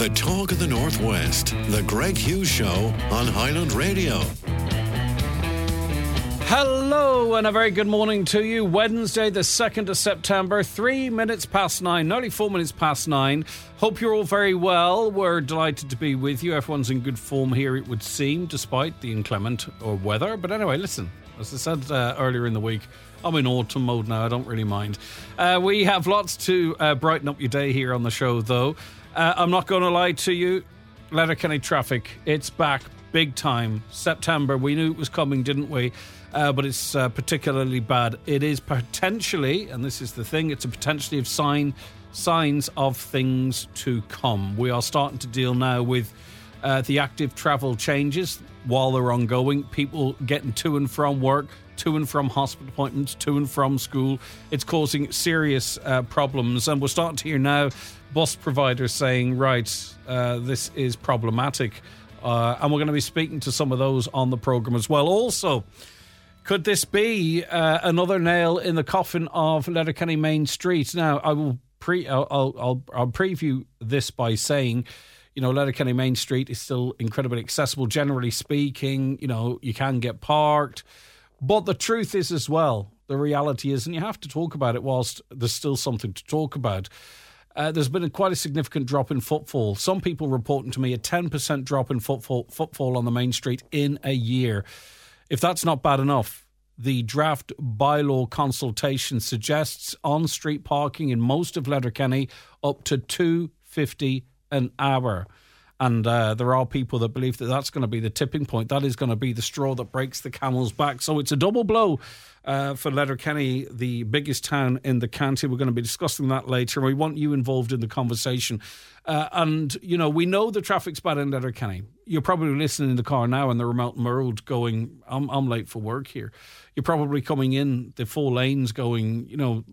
The talk of the Northwest, the Greg Hughes Show on Highland Radio. Hello and a very good morning to you. Wednesday the 2nd of September, 3 minutes past 9, nearly 4 minutes past 9. Hope you're all very well. We're delighted to be with you. Everyone's in good form here, it would seem, despite the inclement weather. But anyway, listen, as I said earlier in the week, I'm in autumn mode now. I don't really mind. We have lots to brighten up your day here on the show, though. I'm not going to lie to you. Letterkenny traffic, it's back big time. September, we knew it was coming, didn't we? But it's particularly bad. It is potentially, and this is the thing, it's a potentially of signs of things to come. We are starting to deal now with the active travel changes while they're ongoing. People getting to and from work, to and from hospital appointments, to and from school. It's causing serious problems. And we're starting to hear now bus providers saying, right, this is problematic. And we're going to be speaking to some of those on the programme as well. Also, could this be another nail in the coffin of Letterkenny Main Street? Now, I'll preview this by saying, you know, Letterkenny Main Street is still incredibly accessible. Generally speaking, you know, you can get parked. But the truth is as well, the reality is, and you have to talk about it whilst there's still something to talk about, there's been quite a significant drop in footfall. Some people reporting to me a 10% drop in footfall on the main street in a year. If that's not bad enough, the draft bylaw consultation suggests on-street parking in most of Letterkenny up to $2.50 an hour. And there are people that believe that that's going to be the tipping point. That is going to be the straw that breaks the camel's back. So it's a double blow for Letterkenny, the biggest town in the county. We're going to be discussing that later. We want you involved in the conversation. And, you know, we know the traffic's bad in Letterkenny. You're probably listening in the car now in the remote road going, I'm late for work here. You're probably coming in the 4 lanes going, you know,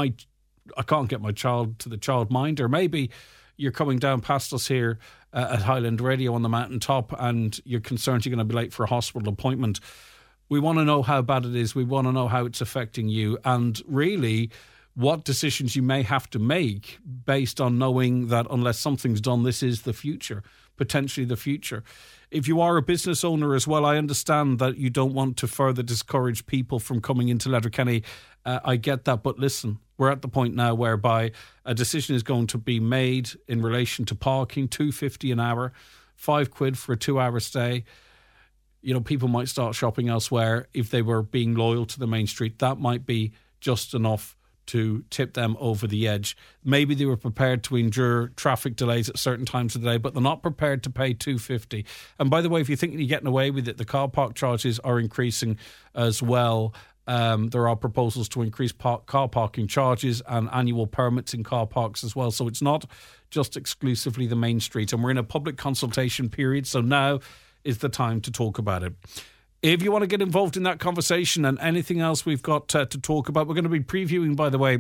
I can't get my child to the childminder. Maybe you're coming down past us here at Highland Radio on the mountaintop and you're concerned you're going to be late for a hospital appointment. We want to know how bad it is. We want to know how it's affecting you and really what decisions you may have to make based on knowing that unless something's done, this is the future, potentially the future. If you are a business owner as well, I understand that you don't want to further discourage people from coming into Letterkenny. I get that, but listen, we're at the point now whereby a decision is going to be made in relation to parking, $2.50 an hour, £5 for a 2-hour stay. You know, people might start shopping elsewhere if they were being loyal to the main street. That might be just enough to tip them over the edge. Maybe they were prepared to endure traffic delays at certain times of the day, but they're not prepared to pay $2.50. And by the way, if you think you're getting away with it, the car park charges are increasing as well. There are proposals to increase car parking charges and annual permits in car parks as well. So it's not just exclusively the main street. And we're in a public consultation period, so now is the time to talk about it. If you want to get involved in that conversation and anything else we've got to talk about, we're going to be previewing, by the way,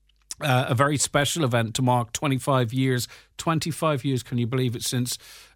a very special event to mark 25 years. 25 years, can you believe it, since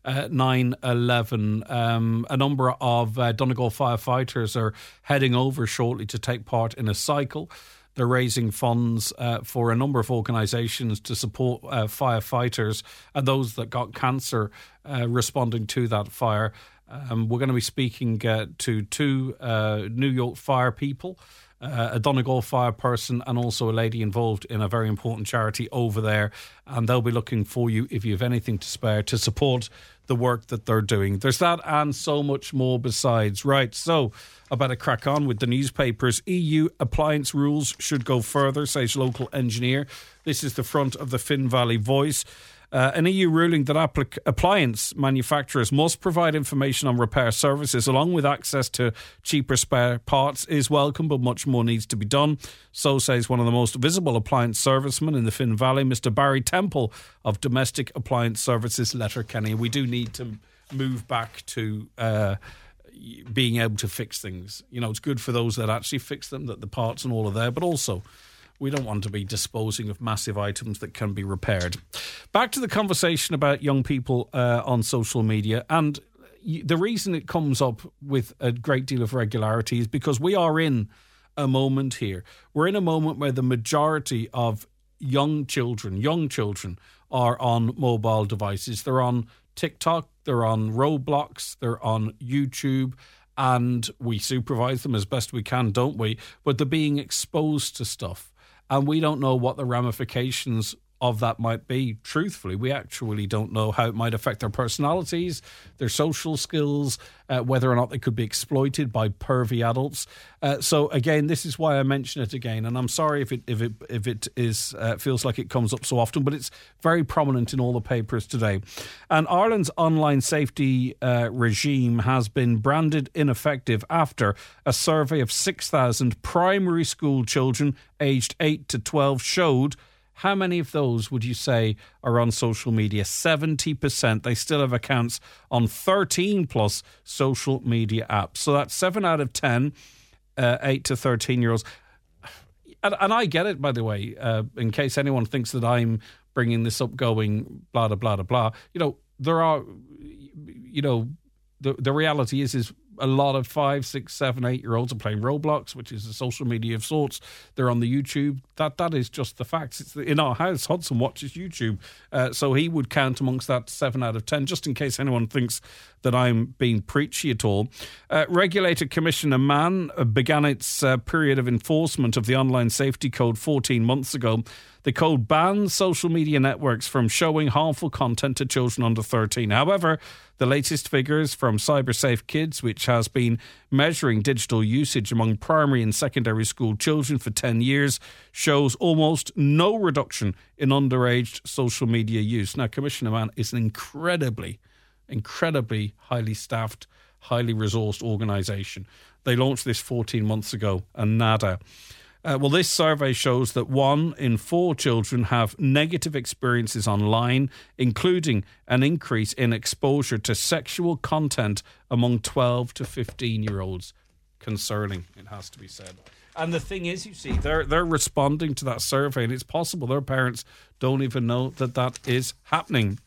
9/11. A number of Donegal firefighters are heading over shortly to take part in a cycle. They're raising funds for a number of organisations to support firefighters and those that got cancer responding to that fire. We're going to be speaking to 2 New York fire people, a Donegal fire person and also a lady involved in a very important charity over there. And they'll be looking for you, if you have anything to spare, to support the work that they're doing. There's that and so much more besides. Right, so I better crack on with the newspapers. EU appliance rules should go further, says local engineer. This is the front of the Finn Valley Voice. An EU ruling that appliance manufacturers must provide information on repair services along with access to cheaper spare parts is welcome, but much more needs to be done. So says one of the most visible appliance servicemen in the Finn Valley, Mr. Barry Temple of Domestic Appliance Services Letterkenny. We do need to move back to being able to fix things. You know, it's good for those that actually fix them, that the parts and all are there, but also we don't want to be disposing of massive items that can be repaired. Back to the conversation about young people on social media. And the reason it comes up with a great deal of regularity is because we are in a moment here. We're in a moment where the majority of young children are on mobile devices. They're on TikTok, they're on Roblox, they're on YouTube, and we supervise them as best we can, don't we? But they're being exposed to stuff, and we don't know what the ramifications of that might be. Truthfully, we actually don't know how it might affect their personalities, their social skills, whether or not they could be exploited by pervy adults. So again, this is why I mention it again, and I'm sorry if it is feels like it comes up so often, but it's very prominent in all the papers today. And Ireland's online safety regime has been branded ineffective after a survey of 6,000 primary school children aged 8 to 12 showed. How many of those would you say are on social media? 70%. They still have accounts on 13 plus social media apps. So that's 7 out of 10, 8 to 13-year-olds. And I get it, by the way, in case anyone thinks that I'm bringing this up going blah, blah, blah, blah. There are, the reality is a lot of 5, 6, 7, 8-year-olds are playing Roblox, which is a social media of sorts. They're on the YouTube. That is just the facts. It's in our house. Hudson watches YouTube, so he would count amongst that 7 out of 10. Just in case anyone thinks that I'm being preachy at all, Regulator Commissioner Mann began its period of enforcement of the online safety code 14 months ago. The code bans social media networks from showing harmful content to children under 13. However, the latest figures from CyberSafe Kids, which has been measuring digital usage among primary and secondary school children for 10 years, shows almost no reduction in underage social media use. Now, Commissioner Mann is an incredibly highly staffed, highly resourced organisation. They launched this 14 months ago, and nada. Well, this survey shows that 1 in 4 children have negative experiences online, including an increase in exposure to sexual content among 12 to 15-year-olds. Concerning, it has to be said. And the thing is, you see, they're responding to that survey, and it's possible their parents don't even know that is happening.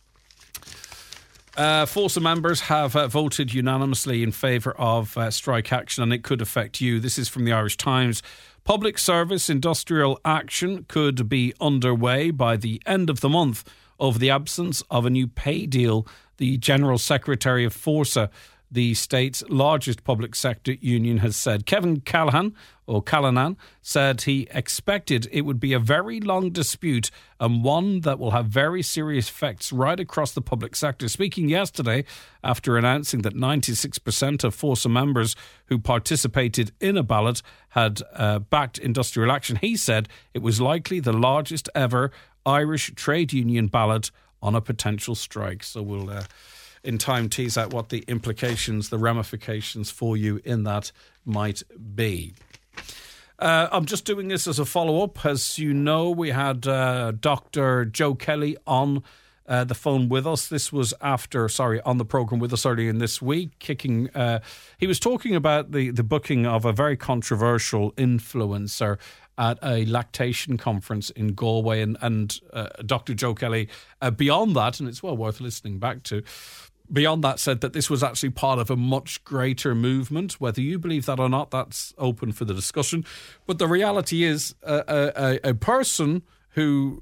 Forza members have voted unanimously in favour of strike action, and it could affect you. This is from the Irish Times. Public service industrial action could be underway by the end of the month over the absence of a new pay deal. The General Secretary of Forza, the state's largest public sector union, has said. Kevin Callanan said he expected it would be a very long dispute and one that will have very serious effects right across the public sector. Speaking yesterday after announcing that 96% of Forza members who participated in a ballot had backed industrial action, he said it was likely the largest ever Irish trade union ballot on a potential strike. So we'll in time tease out what the implications, the ramifications for you in that might be. I'm just doing this as a follow-up. As you know, we had Dr. Joe Kelly on the phone with us. This was on the programme with us earlier in this week. He was talking about the booking of a very controversial influencer at a lactation conference in Galway. And Dr. Joe Kelly, beyond that, and it's well worth listening back to, beyond that said that this was actually part of a much greater movement. Whether you believe that or not, that's open for the discussion. But the reality is a person who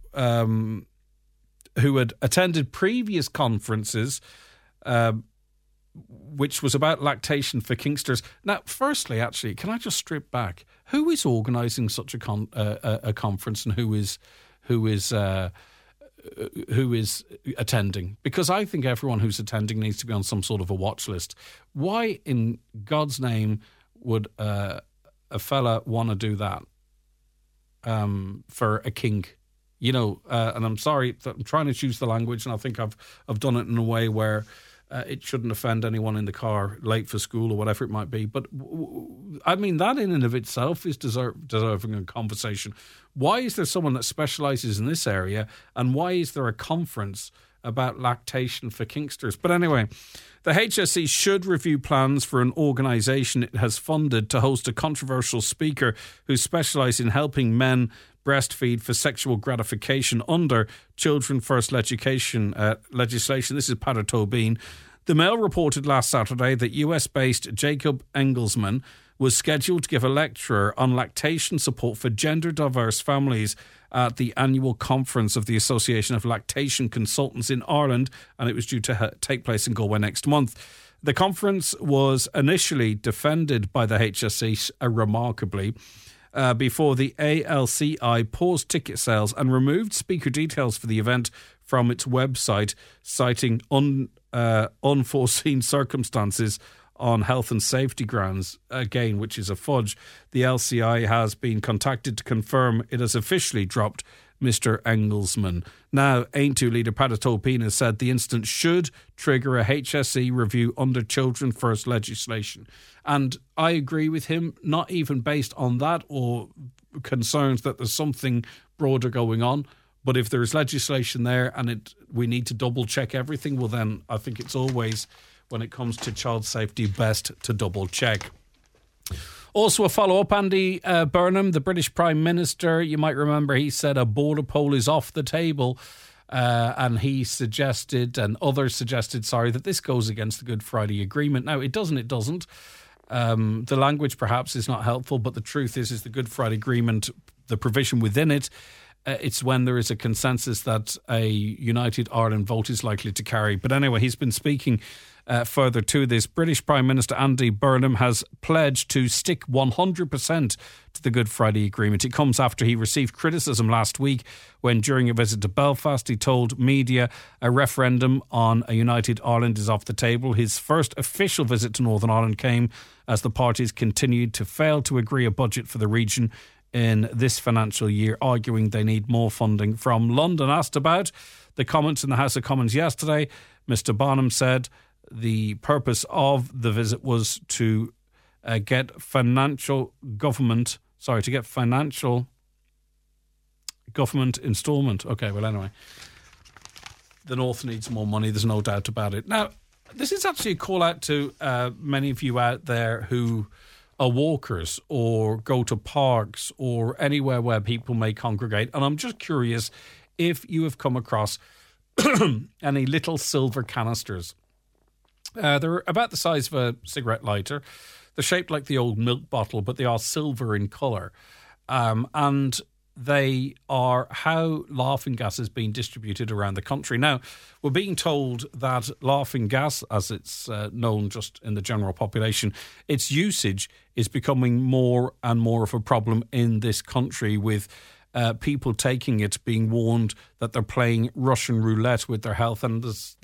had attended previous conferences, which was about lactation for kinksters. Now, firstly, actually, can I just strip back? Who is organising such a conference, and who is attending? Because I think everyone who's attending needs to be on some sort of a watch list. Why in God's name would a fella want to do that for a kink? And I'm sorry, I'm trying to choose the language, and I think I've done it in a way where it shouldn't offend anyone in the car late for school or whatever it might be. But I mean, that in and of itself is deserving a conversation. Why is there someone that specialises in this area, and why is there a conference about lactation for kinksters? But anyway, the HSE should review plans for an organisation it has funded to host a controversial speaker who specialises in helping men breastfeed for sexual gratification under Children First legislation. This is Peadar Tóibín. The Mail reported last Saturday that US-based Jacob Engelsman, was scheduled to give a lecture on lactation support for gender-diverse families at the annual conference of the Association of Lactation Consultants in Ireland, and it was due to take place in Galway next month. The conference was initially defended by the HSE remarkably before the ALCI paused ticket sales and removed speaker details for the event from its website, citing unforeseen circumstances on health and safety grounds, again, which is a fudge. The LCI has been contacted to confirm it has officially dropped Mr. Engelsman. Now, Aintu leader Paddy Tolpin has said the incident should trigger a HSE review under Children First legislation. And I agree with him, not even based on that or concerns that there's something broader going on. But if there's legislation there and we need to double check everything, well then I think it's always, when it comes to child safety, best to double check. Also a follow-up, Andy Burnham, the British Prime Minister, you might remember he said a border poll is off the table, and he suggested, and others suggested, that this goes against the Good Friday Agreement. Now, it doesn't. The language perhaps is not helpful, but the truth is the Good Friday Agreement, the provision within it, it's when there is a consensus that a United Ireland vote is likely to carry. But anyway, he's been speaking further to this. British Prime Minister Andy Burnham has pledged to stick 100% to the Good Friday Agreement. It comes after he received criticism last week when, during a visit to Belfast, he told media a referendum on a United Ireland is off the table. His first official visit to Northern Ireland came as the parties continued to fail to agree a budget for the region in this financial year, arguing they need more funding from London. Asked about the comments in the House of Commons yesterday, Mr. Bonham said the purpose of the visit was to get financial government instalment. Okay, well, anyway, the North needs more money, there's no doubt about it. Now, this is actually a call out to many of you out there who are walkers or go to parks or anywhere where people may congregate. And I'm just curious if you have come across any little silver canisters. They're about the size of a cigarette lighter. They're shaped like the old milk bottle, but they are silver in colour. And they are how laughing gas is being distributed around the country. Now, we're being told that laughing gas, as it's known just in the general population, its usage is becoming more and more of a problem in this country, with people taking it, being warned that they're playing Russian roulette with their health. And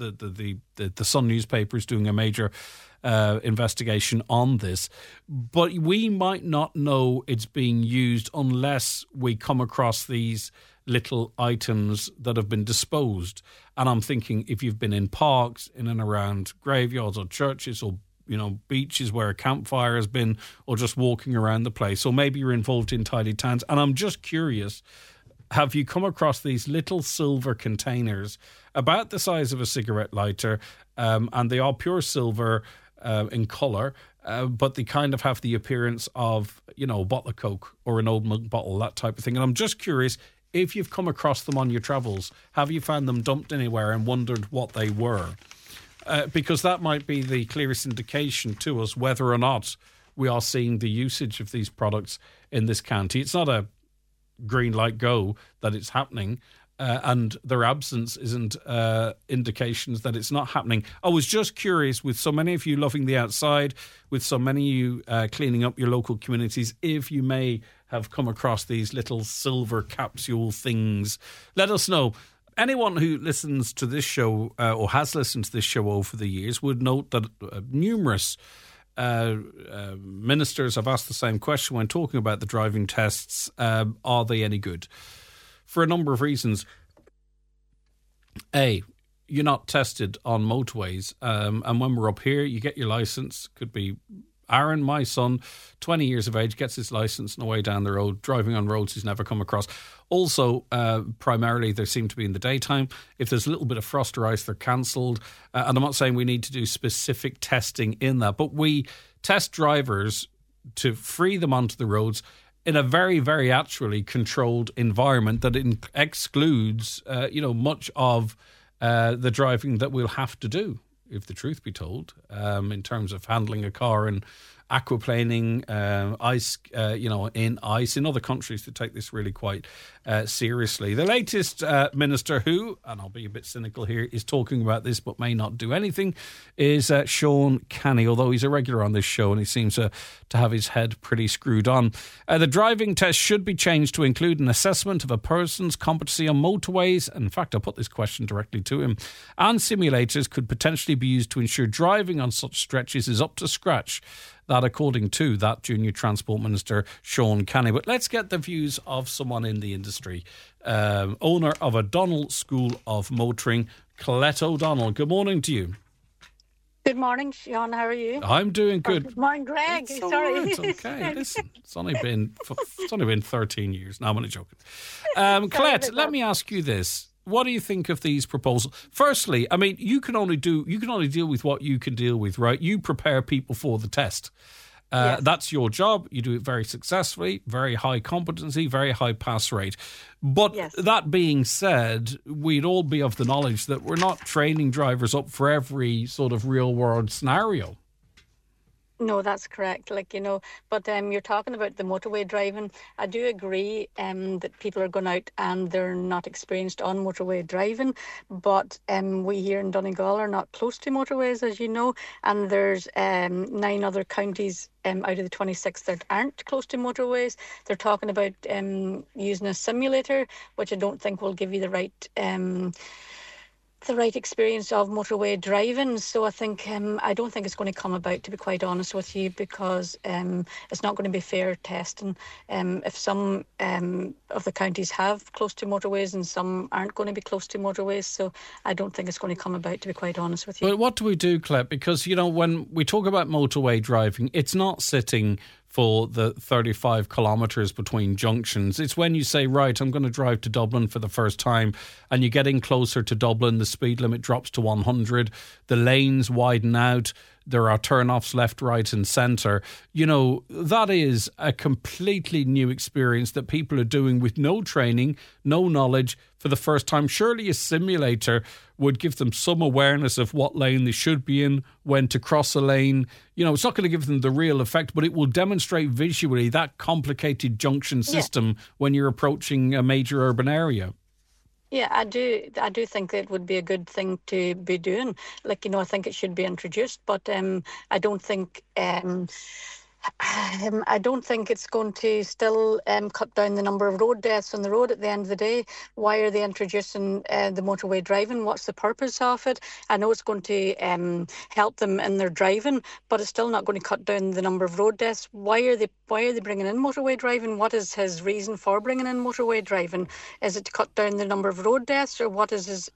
the Sun newspaper is doing a major investigation on this. But we might not know it's being used unless we come across these little items that have been disposed. And I'm thinking, if you've been in parks, in and around graveyards or churches or beaches where a campfire has been, or just walking around the place, or maybe you're involved in tidy towns. And I'm just curious, have you come across these little silver containers about the size of a cigarette lighter, and they are pure silver in colour, but they kind of have the appearance of, a bottle of Coke or an old milk bottle, that type of thing. And I'm just curious, if you've come across them on your travels, have you found them dumped anywhere and wondered what they were? Because that might be the clearest indication to us whether or not we are seeing the usage of these products in this county. It's not a green light go that it's happening, and their absence isn't indications that it's not happening. I was just curious, with so many of you loving the outside, with so many of you cleaning up your local communities, if you may have come across these little silver capsule things. Let us know. Anyone who listens to this show or has listened to this show over the years would note that numerous ministers have asked the same question when talking about the driving tests. Are they any good? For a number of reasons. A, you're not tested on motorways. And when we're up here, you get your licence. Could be Aaron, my son, 20 years of age, gets his licence on the way down the road, driving on roads he's never come across. Also, primarily, they seem to be in the daytime. If there's a little bit of frost or ice, they're cancelled. And I'm not saying we need to do specific testing in that, but we test drivers to free them onto the roads in a very, very actually controlled environment that excludes, much of the driving that we'll have to do, if the truth be told, in terms of handling a car and aquaplaning, ice, in ice. In other countries, they take this really quite seriously. The latest minister who, and I'll be a bit cynical here, is talking about this but may not do anything, is Sean Canny, although he's a regular on this show and he seems to have his head pretty screwed on. The driving test should be changed to include an assessment of a person's competency on motorways. In fact, I'll put this question directly to him. And simulators could potentially be used to ensure driving on such stretches is up to scratch. That, according to that Junior Transport Minister, Sean Canny. But let's get the views of someone in the industry. Owner of O'Donnell School of Motoring, Colette O'Donnell. Good morning to you. Good morning, Sean. How are you? I'm doing good. Good morning, Greg. It's Sorry. Right. Okay. Listen, it's only been 13 years. No, I'm only joking. Colette, let me ask you this. What do you think of these proposals? Firstly, I mean, you can only deal with what you can deal with, right? You prepare people for the test. Yes. That's your job. You do it very successfully, very high competency, very high pass rate. But yes. That being said, we'd all be of the knowledge that we're not training drivers up for every sort of real world scenario. No, that's correct. But you're talking about the motorway driving. I do agree that people are going out and they're not experienced on motorway driving. But we here in Donegal are not close to motorways, as you know. And there's 9 other counties out of the 26 that aren't close to motorways. They're talking about using a simulator, which I don't think will give you the right experience of motorway driving. So I think I don't think it's going to come about, to be quite honest with you, because it's not going to be fair testing. If some of the counties have close to motorways and some aren't going to be close to motorways, so I don't think it's going to come about, to be quite honest with you. But what do we do, Clep? Because, when we talk about motorway driving, it's not sitting for the 35 kilometres between junctions. It's when you say, right, I'm going to drive to Dublin for the first time, and you're getting closer to Dublin, the speed limit drops to 100, the lanes widen out, there are turn-offs left, right and centre. That is a completely new experience that people are doing with no training, no knowledge for the first time. Surely a simulator would give them some awareness of what lane they should be in, when to cross a lane. It's not going to give them the real effect, but it will demonstrate visually that complicated junction system when you're approaching a major urban area. Yeah, I do think that it would be a good thing to be doing. I think it should be introduced, but I don't think it's going to still cut down the number of road deaths on the road at the end of the day. Why are they introducing the motorway driving? What's the purpose of it? I know it's going to help them in their driving, but it's still not going to cut down the number of road deaths. Why are they bringing in motorway driving? What is his reason for bringing in motorway driving? Is it to cut down the number of road deaths, or what is his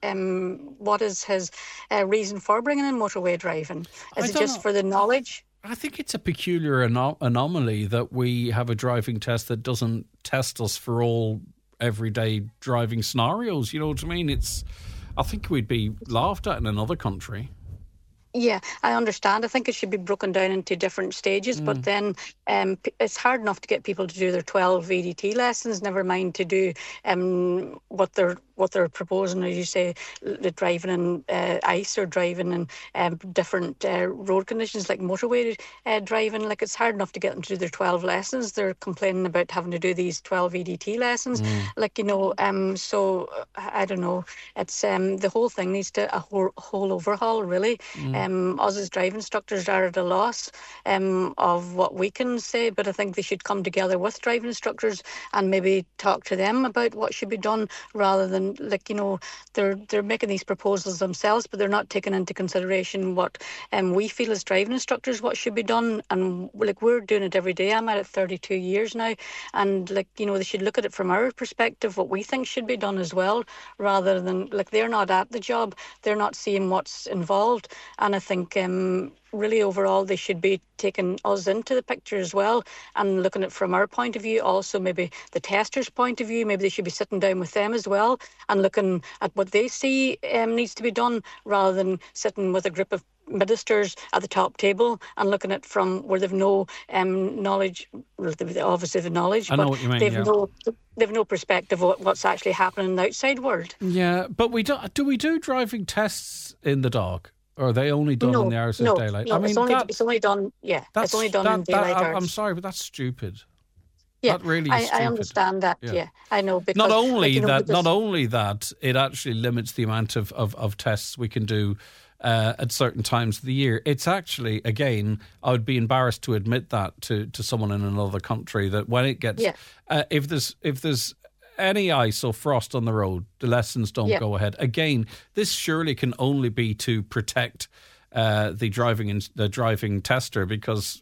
reason for bringing in motorway driving? Is it just for the knowledge? I think it's a peculiar anomaly that we have a driving test that doesn't test us for all everyday driving scenarios. You know what I mean? I think we'd be laughed at in another country. Yeah, I understand. I think it should be broken down into different stages, but then it's hard enough to get people to do their 12 VDT lessons, never mind to do what they're proposing, as you say, the driving in ice or driving in different road conditions like motorway driving. It's hard enough to get them to do their 12 lessons. They're complaining about having to do these 12 VDT lessons. So I don't know. It's the whole thing needs a whole overhaul, really. Us as driving instructors are at a loss of what we can say, but I think they should come together with driving instructors and maybe talk to them about what should be done, rather than they're making these proposals themselves, but they're not taking into consideration what we feel as driving instructors what should be done. And we're doing it every day. I'm at it 32 years now, and they should look at it from our perspective, what we think should be done as well, rather than they're not at the job, they're not seeing what's involved. And I think really overall they should be taking us into the picture as well and looking at it from our point of view, also maybe the testers' point of view. Maybe they should be sitting down with them as well and looking at what they see needs to be done, rather than sitting with a group of ministers at the top table and looking at from where they've no knowledge. Well, obviously the knowledge, I know what you mean, they've no perspective of what's actually happening in the outside world. Yeah, but do we do driving tests in the dark? Or are they only done in the hours of daylight? No, it's only done. Yeah, it's only done in daylight hours. I'm sorry, but that's stupid. Yeah, that really is stupid. I understand that. Yeah, I know. Because, not only that, it actually limits the amount of tests we can do at certain times of the year. It's actually, again, I would be embarrassed to admit that to someone in another country, that when it gets if there's any ice or frost on the road, the lessons don't go ahead. Again, this surely can only be to protect the driving tester, because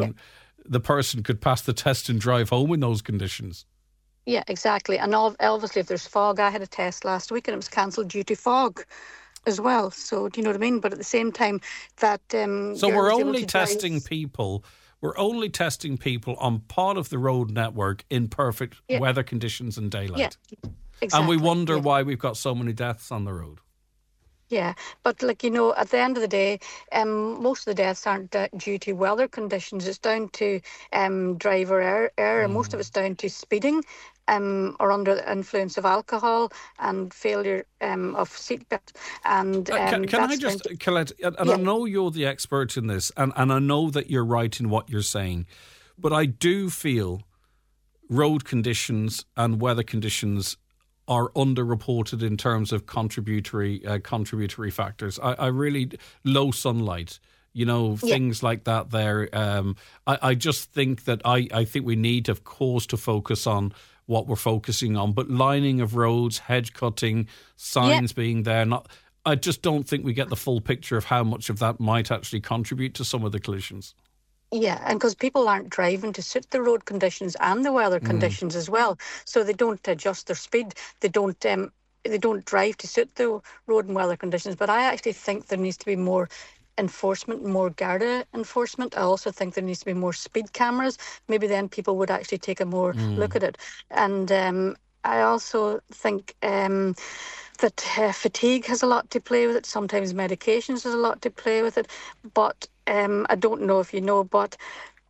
the person could pass the test and drive home in those conditions. Yeah, exactly. And obviously, if there's fog, I had a test last week and it was cancelled due to fog as well. So, do you know what I mean? But at the same time, that so we're only testing people. We're only testing people on part of the road network in perfect weather conditions and daylight. Yeah, exactly. And we wonder why we've got so many deaths on the road. Yeah, but at the end of the day, most of the deaths aren't due to weather conditions. It's down to driver error, and most of it's down to speeding or under the influence of alcohol and failure of seatbelt. And can I just, Colette, and I know you're the expert in this, and I know that you're right in what you're saying, but I do feel road conditions and weather conditions are underreported in terms of contributory factors. I really, low sunlight, things like that there. I just think that I think we need, of course, to focus on what we're focusing on, but lining of roads, hedge cutting, signs being there, I just don't think we get the full picture of how much of that might actually contribute to some of the collisions. Yeah, and because people aren't driving to suit the road conditions and the weather conditions as well, so they don't adjust their speed. They don't drive to suit the road and weather conditions. But I actually think there needs to be more enforcement, more Garda enforcement. I also think there needs to be more speed cameras. Maybe then people would actually take a more look at it. And I also think that fatigue has a lot to play with it. Sometimes medications has a lot to play with it. But I don't know if you know, but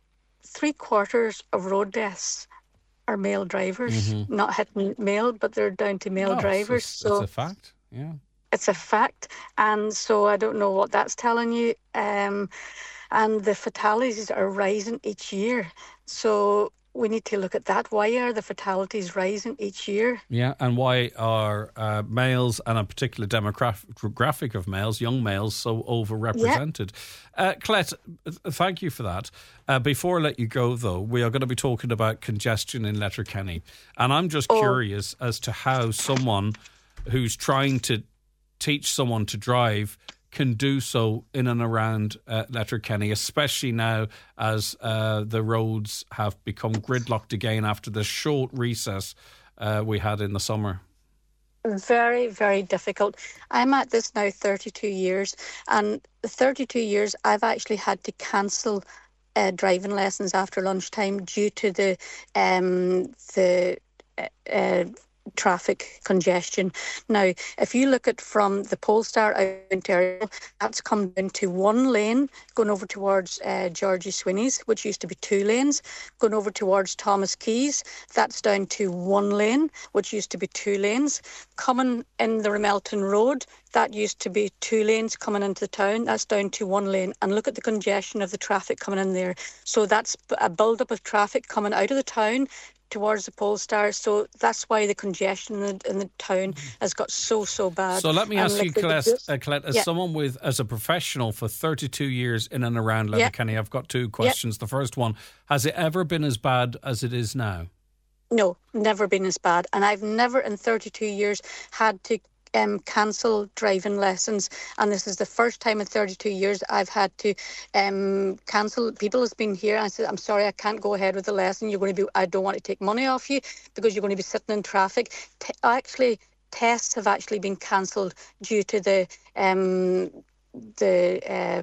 3/4 of road deaths are male drivers. Not hitting male, but they're down to male drivers. So it's a fact, yeah. It's a fact. And so I don't know what that's telling you. And the fatalities are rising each year. So we need to look at that. Why are the fatalities rising each year? Yeah, and why are males and a particular demographic of males, young males, so overrepresented? Colette, thank you for that. Before I let you go, though, we are going to be talking about congestion in Letterkenny. And I'm just curious as to how someone who's trying to teach someone to drive can do so in and around Letterkenny, especially now as the roads have become gridlocked again after the short recess we had in the summer. Very, very difficult. I'm at this now 32 years, and the 32 years I've actually had to cancel driving lessons after lunchtime due to the traffic congestion. Now, if you look at from the Polestar out in Ontario, that's come down to one lane going over towards Georgie Sweeney's, which used to be 2 lanes. Going over towards Thomas Keys, that's down to 1 lane, which used to be 2 lanes. Coming in the Ramelton Road, that used to be 2 lanes coming into the town. That's down to 1 lane. And look at the congestion of the traffic coming in there. So that's a build-up of traffic coming out of the town towards the Polestar. So that's why the congestion in the town has got so bad. So let me ask you, Colette, as a professional for 32 years in and around Letterkenny, I've got 2 questions. The first one, has it ever been as bad as it is now? No, never been as bad. And I've never in 32 years had to cancel driving lessons, and this is the first time in 32 years I've had to cancel. People has been here and I said, I'm sorry, I can't go ahead with the lesson. I don't want to take money off you because you're going to be sitting in traffic. Tests have actually been cancelled due to the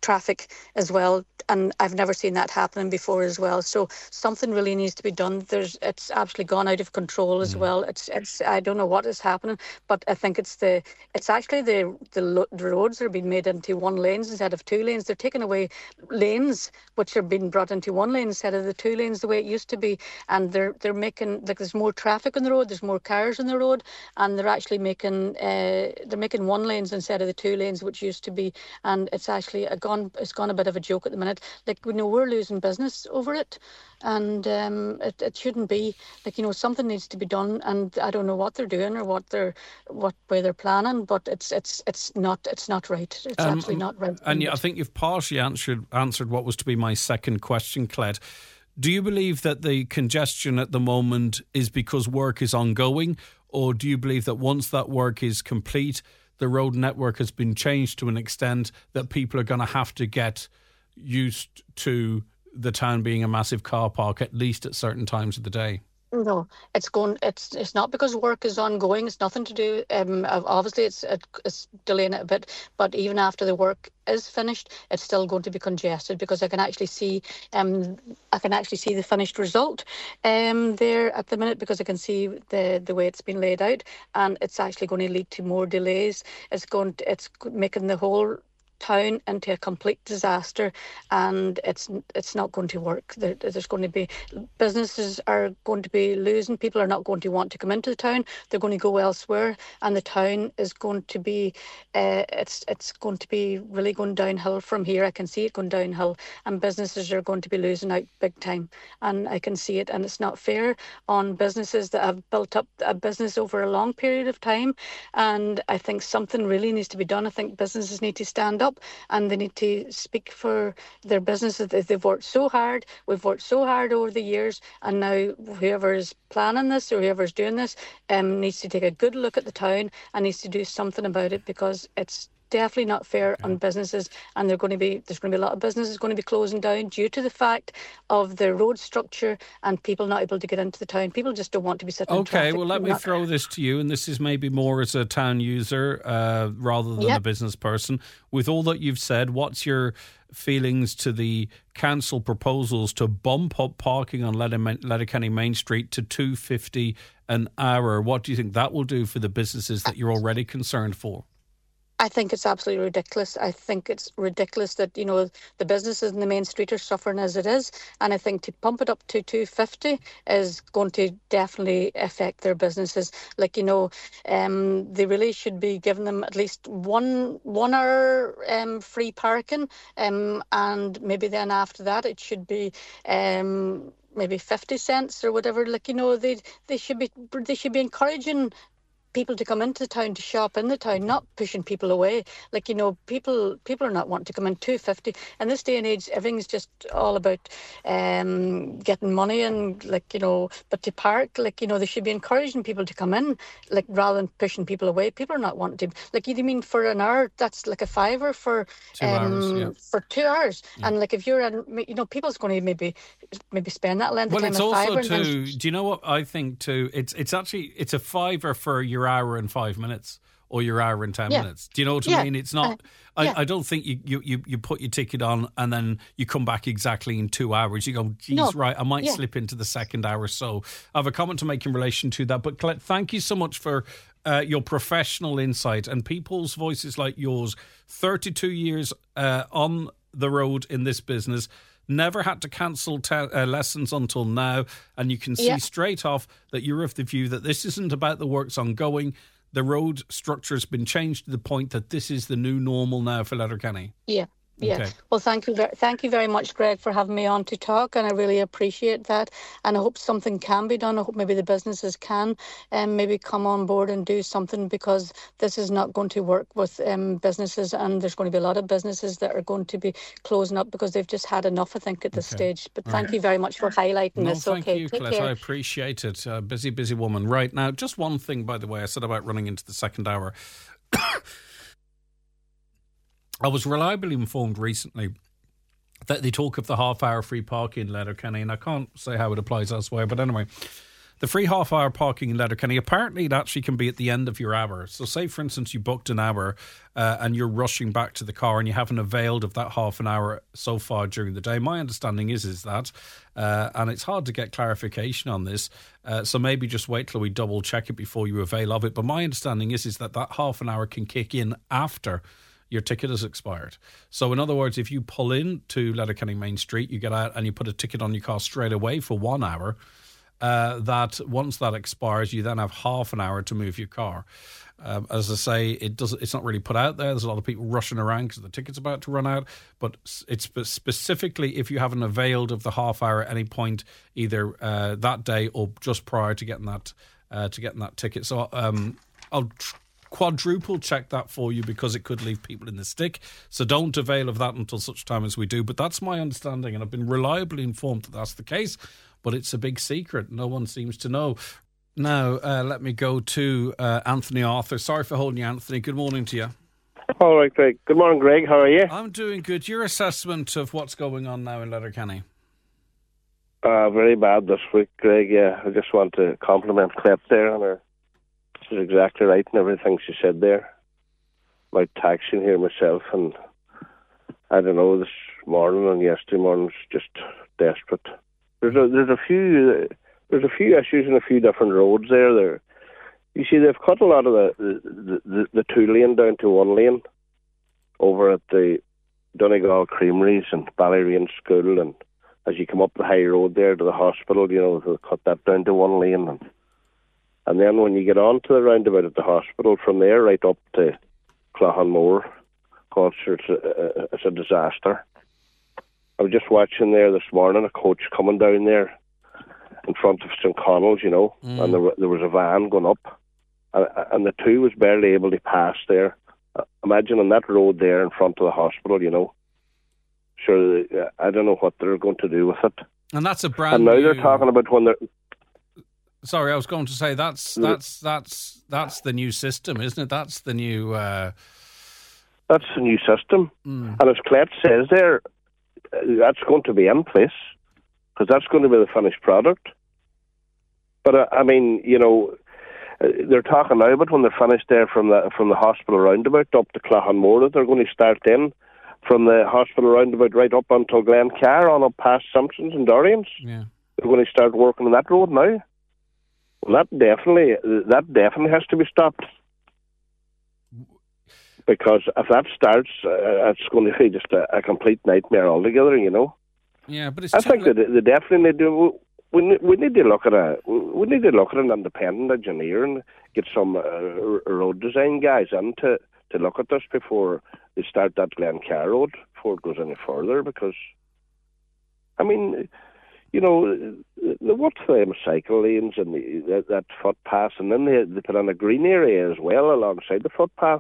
traffic as well, and I've never seen that happening before as well. So something really needs to be done. It's absolutely gone out of control as well. It's I don't know what is happening, but I think it's actually the roads are being made into one lanes instead of two lanes. They're taking away lanes which are being brought into one lane instead of the two lanes the way it used to be, and they're making, like, there's more traffic on the road, there's more cars on the road, and they're actually making one lanes instead of the two lanes which used to be, and it's actually it's gone a bit of a joke at the minute. Like, we know we're losing business over it, and it shouldn't be. Like, something needs to be done, and I don't know what they're doing or what way they're planning, but it's not right. It's absolutely not right. And yeah, I think you've partially answered what was to be my second question, Colette. Do you believe that the congestion at the moment is because work is ongoing, or do you believe that once that work is complete, the road network has been changed to an extent that people are going to have to get used to the town being a massive car park, at least at certain times of the day? No, it's not because work is ongoing. It's nothing to do. Obviously, it's delaying it a bit, but even after the work is finished, it's still going to be congested, because I can actually see the finished result there at the minute, because I can see the way it's been laid out, and it's actually going to lead to more delays. It's making the whole town into a complete disaster, and it's not going to work. There's going to be, businesses are going to be losing. People are not going to want to come into the town. They're going to go elsewhere, and the town is going to be it's going to be really going downhill from here. I can see it going downhill, and businesses are going to be losing out big time, and I can see it, and it's not fair on businesses that have built up a business over a long period of time. And I think something really needs to be done. I think businesses need to stand up, and they need to speak for their businesses. They've worked so hard. We've worked so hard over the years, and now whoever is planning this or whoever's doing this needs to take a good look at the town and needs to do something about it, because it's definitely not fair on businesses, and there's going to be a lot of businesses going to be closing down due to the fact of the road structure and people not able to get into the town. People just don't want to be sitting in traffic. Okay, well, let me throw this to you, and this is maybe more as a town user rather than a business person. With all that you've said, what's your feelings to the council proposals to bump up parking on Letterkenny Main Street to $2.50 an hour? What do you think that will do for the businesses that you're already concerned for? I think it's absolutely ridiculous. I think it's ridiculous that, the businesses in the main street are suffering as it is. And I think to pump it up to $2.50 is going to definitely affect their businesses. Like, they really should be giving them at least one hour free parking. And maybe then after that, it should be maybe 50 cents or whatever. Like, they should be encouraging people to come into the town, to shop in the town, not pushing people away. Like, people are not wanting to come in. $2.50 in this day and age, everything's just all about getting money, and but to park, they should be encouraging people to come in, rather than pushing people away. People are not wanting to, you mean for an hour, that's like a $5 for 2 hours, for 2 hours. And if you're in, people's going to maybe spend that length of time. Well, it's also too, do you know what I think too? It's actually a $5 for your hour and 5 minutes, or your hour and 10 minutes. Do you know what I mean? It's not. I don't think you put your ticket on and then you come back exactly in 2 hours. You go, geez, right, I might slip into the second hour. So I have a comment to make in relation to that. But Colette, thank you so much for your professional insight and people's voices like yours. 32 years on the road in this business. Never had to cancel lessons until now. And you can see straight off that you're of the view that this isn't about the works ongoing. The road structure has been changed to the point that this is the new normal now for Letterkenny. Yeah. Yeah. Okay. Well, thank you very much, Greg, for having me on to talk, and I really appreciate that. And I hope something can be done. I hope maybe the businesses can maybe come on board and do something, because this is not going to work with businesses, and there's going to be a lot of businesses that are going to be closing up because they've just had enough, I think, at this stage. But thank you very much for highlighting this. Thank you, Colette. I appreciate it. Busy woman. Right now, just one thing, by the way, I said about running into the second hour. I was reliably informed recently that they talk of the half-hour free parking in Letterkenny, and I can't say how it applies elsewhere, but anyway, the free half-hour parking in Letterkenny, apparently it actually can be at the end of your hour. So say, for instance, you booked an hour and you're rushing back to the car and you haven't availed of that half an hour so far during the day. My understanding is that, and it's hard to get clarification on this, so maybe just wait till we double-check it before you avail of it. But my understanding is that half an hour can kick in after your ticket has expired. So in other words, if you pull in to Letterkenny Main Street, you get out and you put a ticket on your car straight away for 1 hour, that once that expires, you then have half an hour to move your car. As I say, it's not really put out there. There's a lot of people rushing around because the ticket's about to run out. But it's specifically if you haven't availed of the half hour at any point, either that day or just prior to getting that ticket. So I'll quadruple check that for you because it could leave people in the stick. So don't avail of that until such time as we do. But that's my understanding, and I've been reliably informed that that's the case. But it's a big secret. No one seems to know. Now, let me go to Anthony Arthur. Sorry for holding you, Anthony. Good morning to you. All right, Greg. Good morning, Greg. How are you? I'm doing good. Your assessment of what's going on now in Letterkenny? Very bad this week, Greg. Yeah, I just want to compliment Clep there on her. She's exactly right in everything she said there. About taxing here myself, and I don't know, this morning and yesterday morning was just desperate. There's a few issues in a few different roads there. You see, they've cut a lot of the 2 lane down to 1 lane over at the Donegal Creameries and Ballyrain School, and as you come up the high road there to the hospital, they'll cut that down to 1 lane, and then when you get on to the roundabout at the hospital, from there right up to Cloughanmore, it's a disaster. I was just watching there this morning, a coach coming down there in front of St. Connell's, and there was a van going up, and the 2 was barely able to pass there. Imagine on that road there in front of the hospital, Sure, I don't know what they're going to do with it. And that's a brand And now new... they're talking about when they're... Sorry, I was going to say that's the new system, isn't it? That's the new... That's the new system. And as Clet says there, that's going to be in place, because that's going to be the finished product. But I mean, they're talking now about when they're finished there from the hospital roundabout up to Cloughanmore, that they're going to start in from the hospital roundabout right up until Glencar, on up past Simpsons and Dorian's. Yeah. They're going to start working on that road now. Well, that definitely has to be stopped. Because if that starts, it's going to be just a complete nightmare altogether, Yeah, but I think that they definitely need to. We need to look at an independent engineer and get some road design guys in to look at this before they start that Glencar road, before it goes any further. Because, I mean, what's the cycle lanes and that footpath, and then they put in a green area as well alongside the footpath.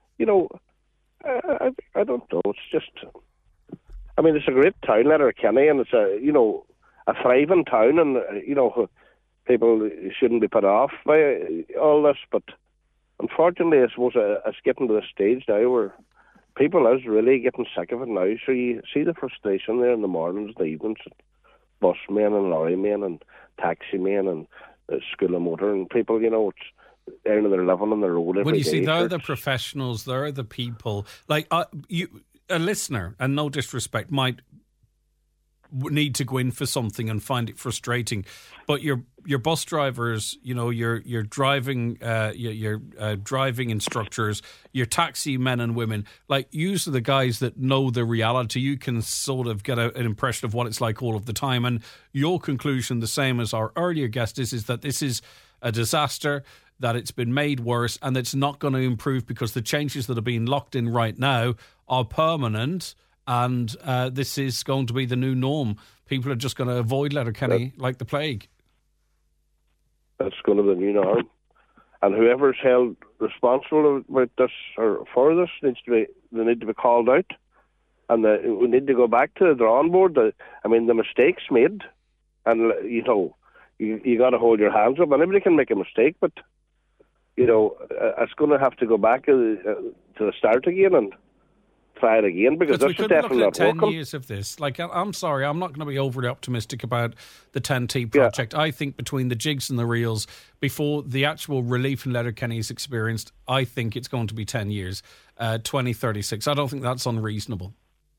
I don't know. It's just, I mean, it's a great town, Letterkenny, and it's a thriving town, and people shouldn't be put off by all this. But unfortunately, I suppose it's getting to the stage now where people is really getting sick of it now. So you see the frustration there in the mornings, the evenings, busmen and lorrymen and taximen and school and motor and people. It's earning their living on the road every day. Well, you see, they're the professionals, they're the people. Like, a listener, and no disrespect, might need to go in for something and find it frustrating, but your bus drivers, your driving driving instructors, your taxi men and women, like, use are the guys that know the reality. You can sort of get an impression of what it's like all of the time, and your conclusion, the same as our earlier guest, is that this is a disaster, that it's been made worse, and it's not going to improve because the changes that are being locked in right now are permanent, and this is going to be the new norm. People are just going to avoid Letterkenny like the plague. That's going to be the new norm. And whoever's held responsible about this or for this they need to be called out. And we need to go back to the drawing board. The mistakes made, and you got to hold your hands up. Anybody can make a mistake, but it's going to have to go back to the start again and try it again, because this we is could definitely look at not 10 working. years of this. Like, I'm sorry, I'm not going to be overly optimistic about the 10T project. I think between the jigs and the reels, before the actual relief in Letterkenny is experienced, I think it's going to be 10 years, 2036. I don't think that's unreasonable.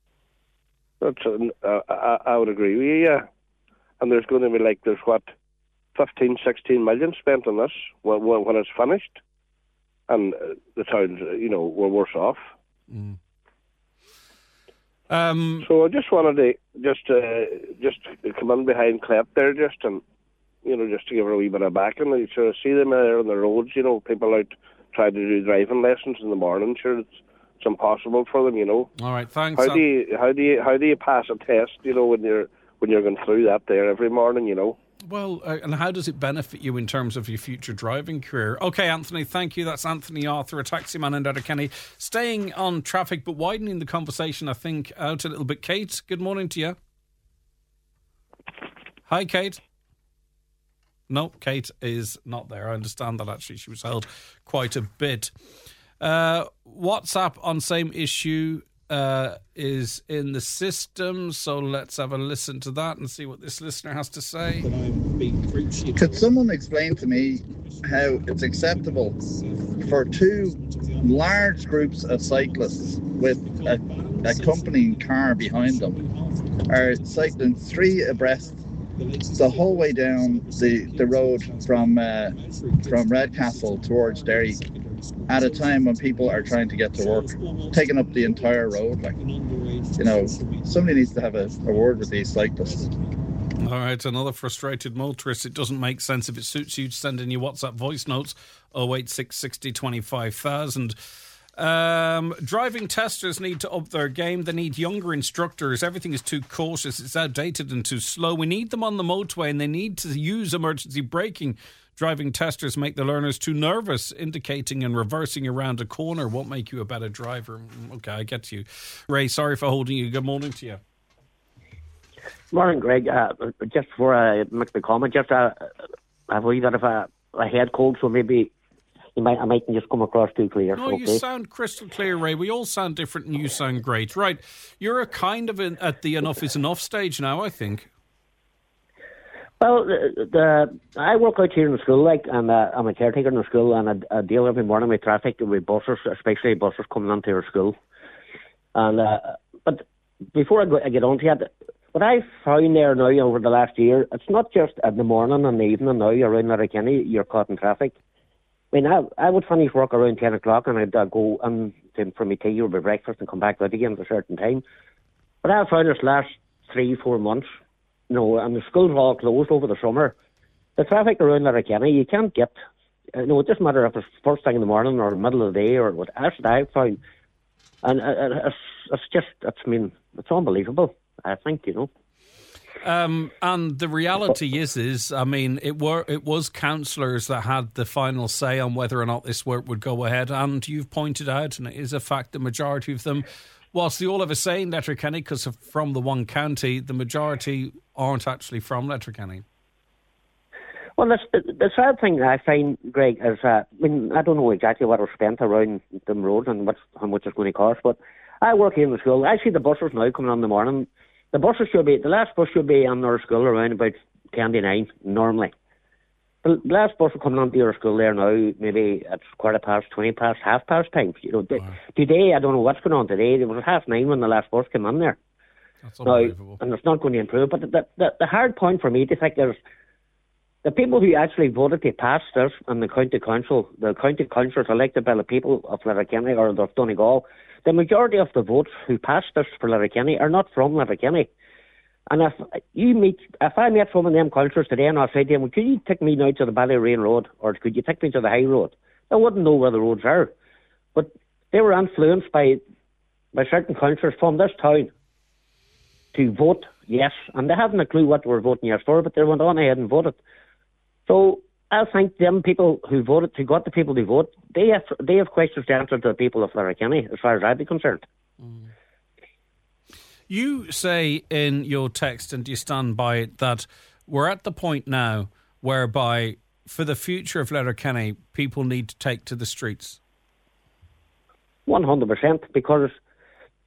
I would agree with you, yeah. And there's going to be, like, there's 15, 16 million spent on this when it's finished. And the towns, were worse off. Mm. So I just wanted to just come in behind Clep there, just and just to give her a wee bit of backing. And sort of see them there on the roads. People out trying to do driving lessons in the morning. Sure, it's impossible for them. All right, thanks. How do you pass a test? When you're going through that there every morning. Well, and how does it benefit you in terms of your future driving career? Okay, Anthony, thank you. That's Anthony Arthur, a taximan in Letterkenny. Staying on traffic, but widening the conversation, I think, out a little bit. Kate, good morning to you. Hi, Kate. No, Kate is not there. I understand that, actually. She was held quite a bit. WhatsApp on same issue is in the system, so let's have a listen to that and see what this listener has to say. Could someone explain to me how it's acceptable for two large groups of cyclists with a accompanying car behind them are cycling three abreast the whole way down the road from Redcastle towards Derry at a time when people are trying to get to work, taking up the entire road? Somebody needs to have a word with these cyclists. All right, another frustrated motorist. It doesn't make sense. If it suits you, send in your WhatsApp voice notes, 086 60 25,000. Driving testers need to up their game. They need younger instructors. Everything is too cautious. It's outdated and too slow. We need them on the motorway, and they need to use emergency braking. Driving testers make the learners too nervous. Indicating and reversing around a corner won't make you a better driver. Okay, I get you. Ray, sorry for holding you. Good morning to you. Morning, Greg. Just before I make the comment, just I have a wee bit of a head cold, so maybe I mightn't just come across too clear. No, you sound crystal clear, Ray. We all sound different and you sound great. Right, you're kind of at the enough is enough stage now, I think. Well, I work out here in the school, and I'm a caretaker in the school, and I deal every morning with traffic with buses, especially buses coming into our school. And but before I get on to that, what I've found there now over the last year, it's not just in the morning and the evening now around Letterkenny you're caught in traffic. I mean, I would finish work around 10 o'clock and I'd go in for my tea or my breakfast and come back out again at a certain time. But I've found this last 3-4 months, and the schools are all closed over the summer. The traffic around Letterkenny, you can't get, it doesn't matter if it's first thing in the morning or middle of the day or what. That's what I've found. And it's unbelievable, I think, And the reality is, I mean, it was councillors that had the final say on whether or not this work would go ahead. And you've pointed out, and it is a fact, the majority of them, whilst they all have a say in Letterkenny because from the one county, the majority aren't actually from Letterkenny. Well, the sad thing I find, Greg, is I don't know exactly what was spent around them roads and how much it's going to cost, but I work here in the school. I see the buses now coming on in the morning. The last bus should be on our school around about 10 to 9 normally. The last bus coming on to our school there now, maybe it's 20 past, half past time. Today, I don't know what's going on today. It was 9:30 when the last bus came on there. That's unbelievable. And it's not going to improve. But the hard point for me to think is the people who actually voted to pass this and the county councillors elected by the people of Letterkenny or of Donegal, the majority of the votes who passed this for Letterkenny are not from Letterkenny. And if I met some of them councillors today and I said to them, could you take me now to the Ballyrain Road or could you take me to the High Road? They wouldn't know where the roads are. But they were influenced by certain councillors from this town to vote yes. And they hadn't a clue what they were voting yes for, but they went on ahead and voted. So I think them people who voted, who got the people to vote, they have questions to answer to the people of Letterkenny, as far as I'd be concerned. Mm. You say in your text, and you stand by it, that we're at the point now whereby, for the future of Letterkenny, people need to take to the streets. 100%, because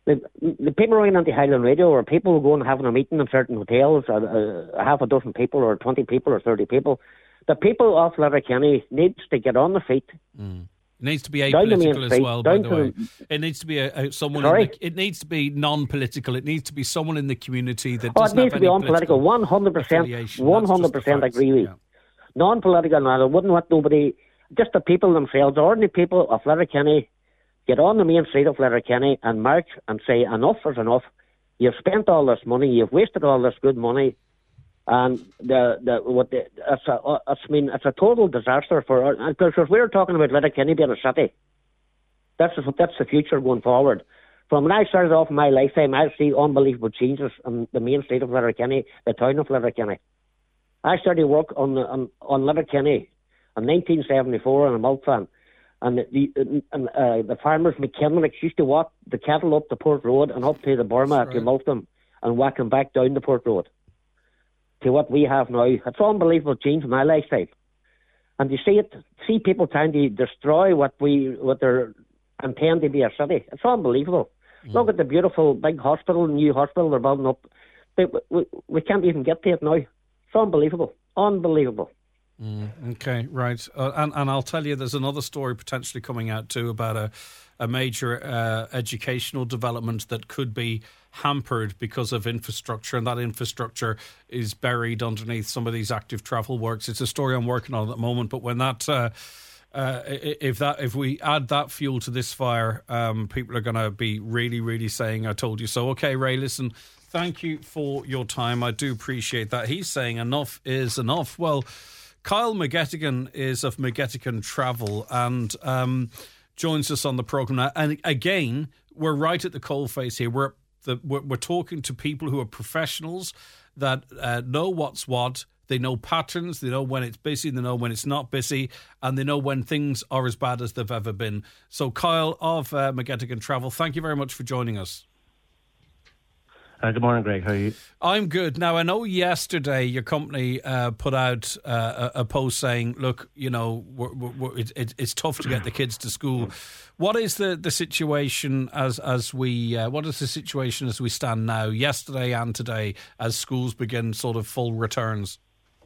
The people ringing on the Highland Radio, or people going and having a meeting in certain hotels, half a dozen people, or 20 people, or 30 people. The people of Letterkenny needs to get on the feet. It needs to be apolitical as well, by the way. It needs to be someone. It needs to be non-political. It needs to be someone in the community that doesn't have any political. It needs to be unpolitical. 100%. 100% agree with you. Non-political, and I wouldn't want nobody. Just the people themselves, ordinary people of Letterkenny, get on the main street of Letterkenny and march and say enough is enough. You've spent all this money. You've wasted all this good money. And it's a total disaster for, because we're talking about Letterkenny being a city. That's the future going forward. From when I started off in my lifetime, I see unbelievable changes in the main street of Letterkenny, the town of Letterkenny. I started work on Letterkenny in 1974 in a milk farm, and the farmers McKinley used to walk the cattle up the Port Road and up to the Burma to milk them and walk them back down the Port Road to what we have now. It's unbelievable change in my lifetime. And you see people trying to destroy what they're intend to be a city. It's unbelievable. Look at the beautiful big hospital, new hospital they're building up. We can't even get to it now. It's unbelievable. Unbelievable. Okay, right. And I'll tell you, there's another story potentially coming out too about a major educational development that could be hampered because of infrastructure, and that infrastructure is buried underneath some of these active travel works. It's a story I'm working on at the moment, but when that if we add that fuel to this fire, people are going to be really, really saying, I told you so. Okay, Ray, listen, thank you for your time. I do appreciate that. He's saying enough is enough. Well, Kyle McGettigan is of McGettigan Travel and joins us on the programme now. And again, we're right at the coalface here. We're talking to people who are professionals that know what's what. They know patterns. They know when it's busy. They know when it's not busy. And they know when things are as bad as they've ever been. So Kyle of McGettigan Travel, thank you very much for joining us. Good morning, Greg. How are you? I'm good. Now, I know yesterday your company put out a post saying, look, you know, it's tough to get the kids to school. What is the situation as we stand now, yesterday and today, as schools begin sort of full returns?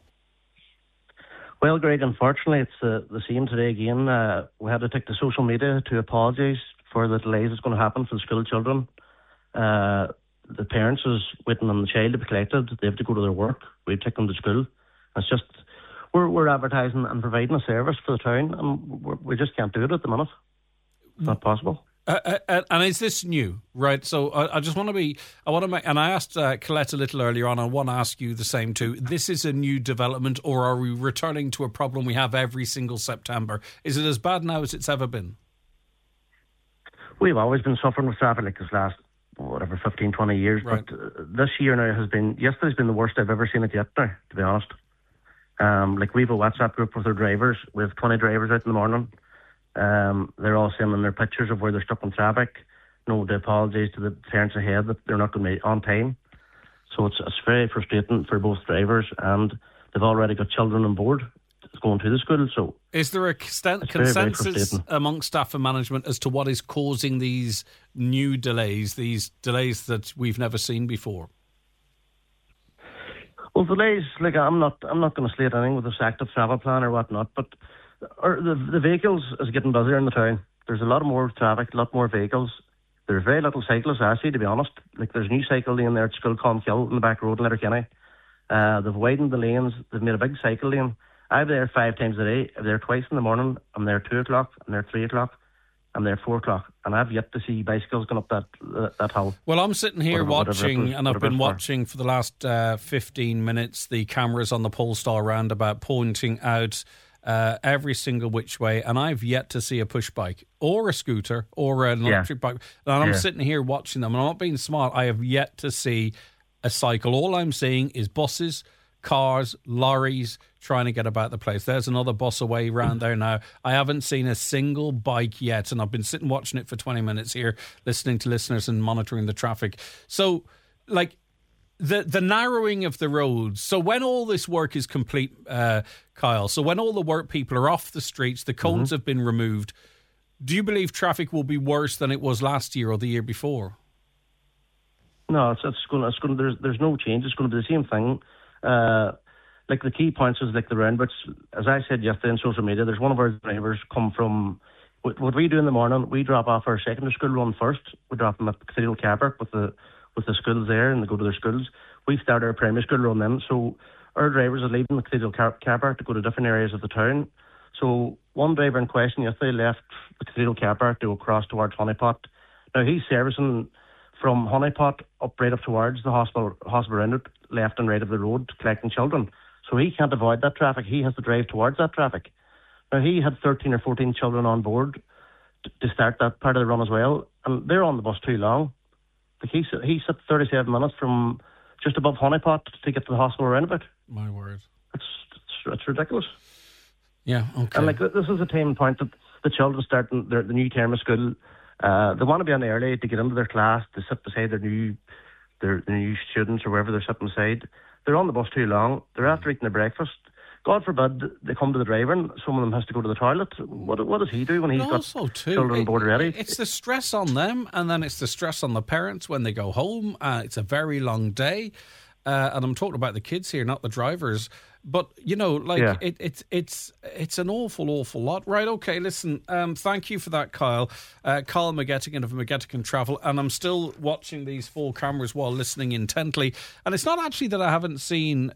Well, Greg, unfortunately, it's the same today again. We had to take to social media to apologise for the delays that's going to happen for the school children. The parents is waiting on the child to be collected. They have to go to their work. We take them to school. It's just we're advertising and providing a service for the town, and we just can't do it at the minute. It's not possible. And is this new, right? So I just want to make, and I asked Colette a little earlier on, I want to ask you the same too. This is a new development, or are we returning to a problem we have every single September? Is it as bad now as it's ever been? We've always been suffering with traffic like this last, 15, 20 years. Right. But this year now yesterday's been the worst I've ever seen it yet now, to be honest. Like we have a WhatsApp group with our drivers. We have 20 drivers out in the morning. They're all sending their pictures of where they're stuck in traffic. No, they apologise to the parents ahead that they're not going to be on time. So it's very frustrating for both drivers, and they've already got children on board going to the school. So is there a consensus amongst staff and management as to what is causing these new delays, these delays that we've never seen before? Well, delays, like I'm not going to slate anything with this active travel plan or whatnot, but the vehicles is getting busier in the town. There's a lot more traffic, a lot more vehicles. There's very little cyclists, actually, to be honest. Like there's a new cycle lane there at School Colmkill in the back road in Letterkenny. They've widened the lanes. They've made a big cycle lane. I'm there 5 times a day. I'm there twice in the morning. I'm there 2 o'clock. I'm there 3 o'clock. I'm there 4 o'clock. And I've yet to see bicycles going up that hill. Well, I'm sitting here watching, and I've been watching for the last 15 minutes the cameras on the Polestar roundabout pointing out every single which way, and I've yet to see a push bike or a scooter or an electric bike. And I'm sitting here watching them, and I'm not being smart. I have yet to see a cycle. All I'm seeing is buses, cars, lorries trying to get about the place. There's another bus away round there now. I haven't seen a single bike yet, and I've been sitting watching it for 20 minutes here, listening to listeners and monitoring the traffic. So, like, the narrowing of the roads. So when all this work is complete, Kyle, so when all the work people are off the streets, the cones have been removed, do you believe traffic will be worse than it was last year or the year before? No, it's going. There's no change. It's going to be the same thing. Like the key points is like the roundabouts. As I said yesterday on social media, there's one of our drivers come from. What we do in the morning, we drop off our secondary school run first. We drop them at Cathedral Car Park with the schools there, and they go to their schools. We start our primary school run then. So our drivers are leaving the Cathedral Car Park to go to different areas of the town. So one driver in question yesterday left the Cathedral Car Park to go across towards Honeypot. Now he's servicing from Honeypot right up towards the hospital roundabout, left and right of the road, collecting children. So he can't avoid that traffic. He has to drive towards that traffic. Now he had 13 or 14 children on board to start that part of the run as well, and they're on the bus too long. Like he sat 37 minutes from just above Honeypot to get to the hospital roundabout. My word. It's ridiculous. Yeah, okay. And like this is a time and point that the children starting the new term of school. They want to be on early to get into their class, to sit beside their new students or wherever they're sitting beside. They're on the bus too long. They're after eating their breakfast. God forbid they come to the driver and some of them has to go to the toilet. What does he do when he's got children on board already? It's the stress on them, and then it's the stress on the parents when they go home. It's a very long day. And I'm talking about the kids here, not the drivers. But, you know, like, yeah. It's an awful lot. Right, okay, listen, thank you for that, Kyle. Kyle McGettigan of McGettigan Travel. And I'm still watching these 4 cameras while listening intently. And it's not actually that I haven't seen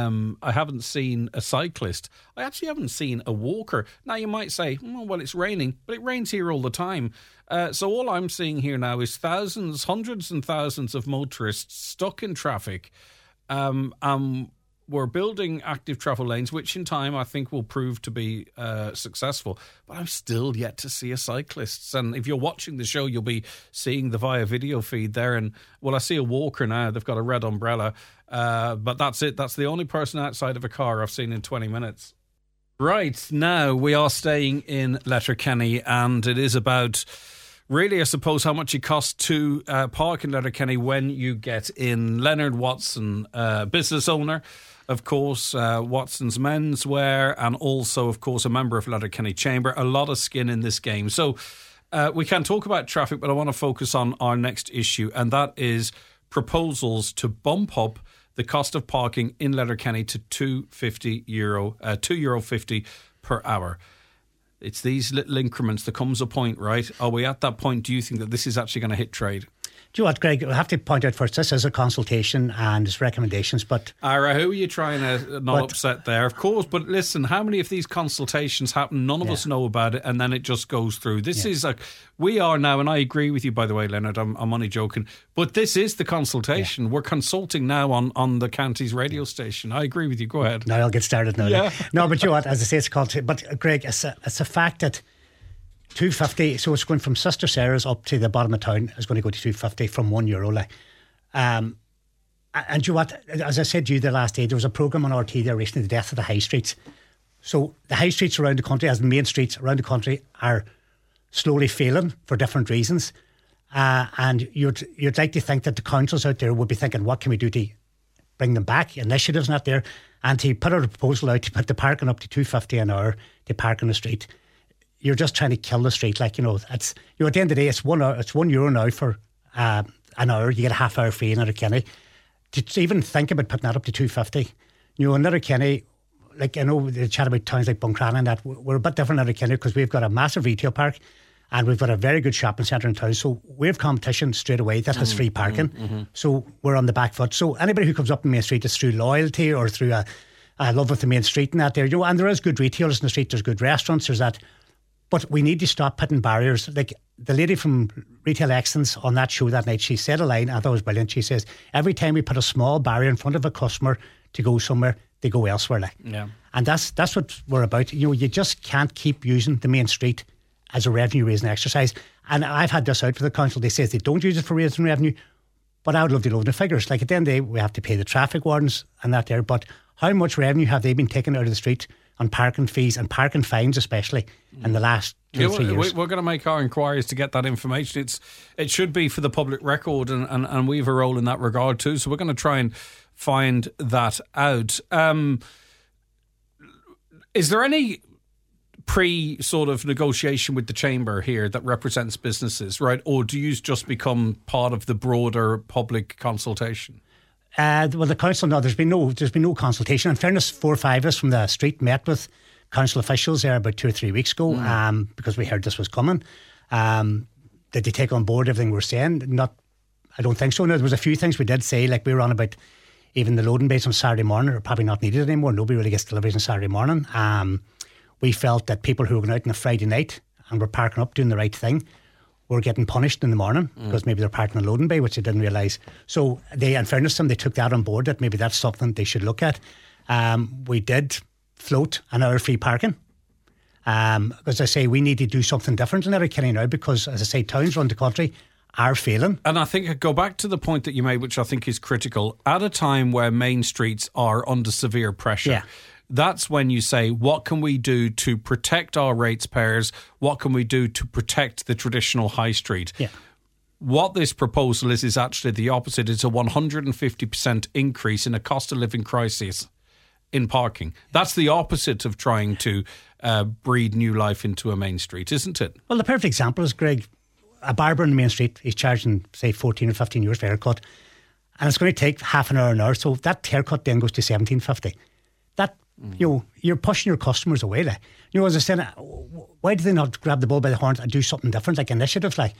a cyclist. I actually haven't seen a walker. Now, you might say, well, it's raining. But it rains here all the time. So all I'm seeing here now is hundreds and thousands of motorists stuck in traffic. We're building active travel lanes, which in time I think will prove to be successful. But I'm still yet to see a cyclist. And if you're watching the show, you'll be seeing the via video feed there. And, well, I see a walker now. They've got a red umbrella. But that's it. That's the only person outside of a car I've seen in 20 minutes. Right, now we are staying in Letterkenny, and it is about... really, I suppose, how much it costs to park in Letterkenny when you get in. Leonard Watson, business owner, of course, Watson's Menswear, and also, of course, a member of Letterkenny Chamber. A lot of skin in this game. So we can talk about traffic, but I want to focus on our next issue, and that is proposals to bump up the cost of parking in Letterkenny to €2.50 per hour. It's these little increments. There comes a point, right? Are we at that point? Do you think that this is actually going to hit trade? Do you know what, Greg? I have to point out first, this is a consultation and it's recommendations, but... Ira, who are you trying to not upset there? Of course, but listen, how many of these consultations happen? None of us know about it, and then it just goes through. This is like... We are now, and I agree with you, by the way, Leonard, I'm only joking, but this is the consultation. Yeah. We're consulting now on the county's radio station. I agree with you. Go ahead. Now I'll get started now. Yeah. No, but you know what, as I say, it's called... But, Greg, it's a fact that... 250, so it's going from Sister Sarah's up to the bottom of town. It's going to go to 250 from €1. And you know what? As I said to you the last day, there was a programme on RT there recently, the death of the high streets. So the high streets around the country, as the main streets around the country, are slowly failing for different reasons. And you'd like to think that the councils out there would be thinking, what can we do to bring them back? Initiatives not there, and to put out a proposal out to put the parking up to $2.50 an hour to park on the street. You're just trying to kill the street. Like, it's, at the end of the day, it's €1 now for an hour. You get a half hour free in Letterkenny. To even think about putting that up to $2.50. In Letterkenny, like, I know they chat about towns like Buncrana and that. We're a bit different in Letterkenny because we've got a massive retail park and we've got a very good shopping centre in town. So we have competition straight away that has free parking. Mm-hmm. So we're on the back foot. So anybody who comes up the main street is through loyalty or through a love of the main street and that there. And there is good retailers in the street. There's good restaurants. There's that. But we need to stop putting barriers. Like the lady from Retail Excellence on that show that night, she said a line, I thought it was brilliant. She says, every time we put a small barrier in front of a customer to go somewhere, they go elsewhere. Like. Yeah. And that's what we're about. You just can't keep using the main street as a revenue raising exercise. And I've had this out for the council. They say they don't use it for raising revenue, but I would love to know the figures. Like at the end of the day, we have to pay the traffic wardens and that there. But how much revenue have they been taken out of the street on parking fees and parking fines, especially in the last 2 or 3 years? We're going to make our inquiries to get that information. It should be for the public record, and we have a role in that regard too. So we're going to try and find that out. Is there any sort of negotiation with the chamber here that represents businesses, right? Or do you just become part of the broader public consultation? Well, the council, no, there's been no consultation. In fairness, 4 or 5 of us from the street met with council officials there about 2 or 3 weeks ago, because we heard this was coming. Did they take on board everything we're saying? Not, I don't think so. No, there was a few things we did say, like we were on about even the loading bays on Saturday morning are probably not needed anymore. Nobody really gets deliveries on Saturday morning. We felt that people who were going out on a Friday night and were parking up doing the right thing were getting punished in the morning because maybe they're parking in a loading bay, which they didn't realise. So they, in fairness to them, they took that on board, that maybe that's something they should look at. We did float an hour free parking. As I say, we need to do something different in Letterkenny now because, as I say, towns around the country are failing. And I think I go back to the point that you made, which I think is critical. At a time where main streets are under severe pressure, that's when you say, what can we do to protect our ratepayers? What can we do to protect the traditional high street? Yeah. What this proposal is actually the opposite. It's a 150% increase in a cost of living crisis in parking. That's the opposite of trying to breathe new life into a main street, isn't it? Well, the perfect example is, Greg, a barber in the main street, he's charging, say, 14 or 15 euros for a haircut, and it's going to take half an hour, so that haircut then goes to 17.50. That, you're pushing your customers away. Like. As I said, why do they not grab the bull by the horns and do something different, like initiatives? Like,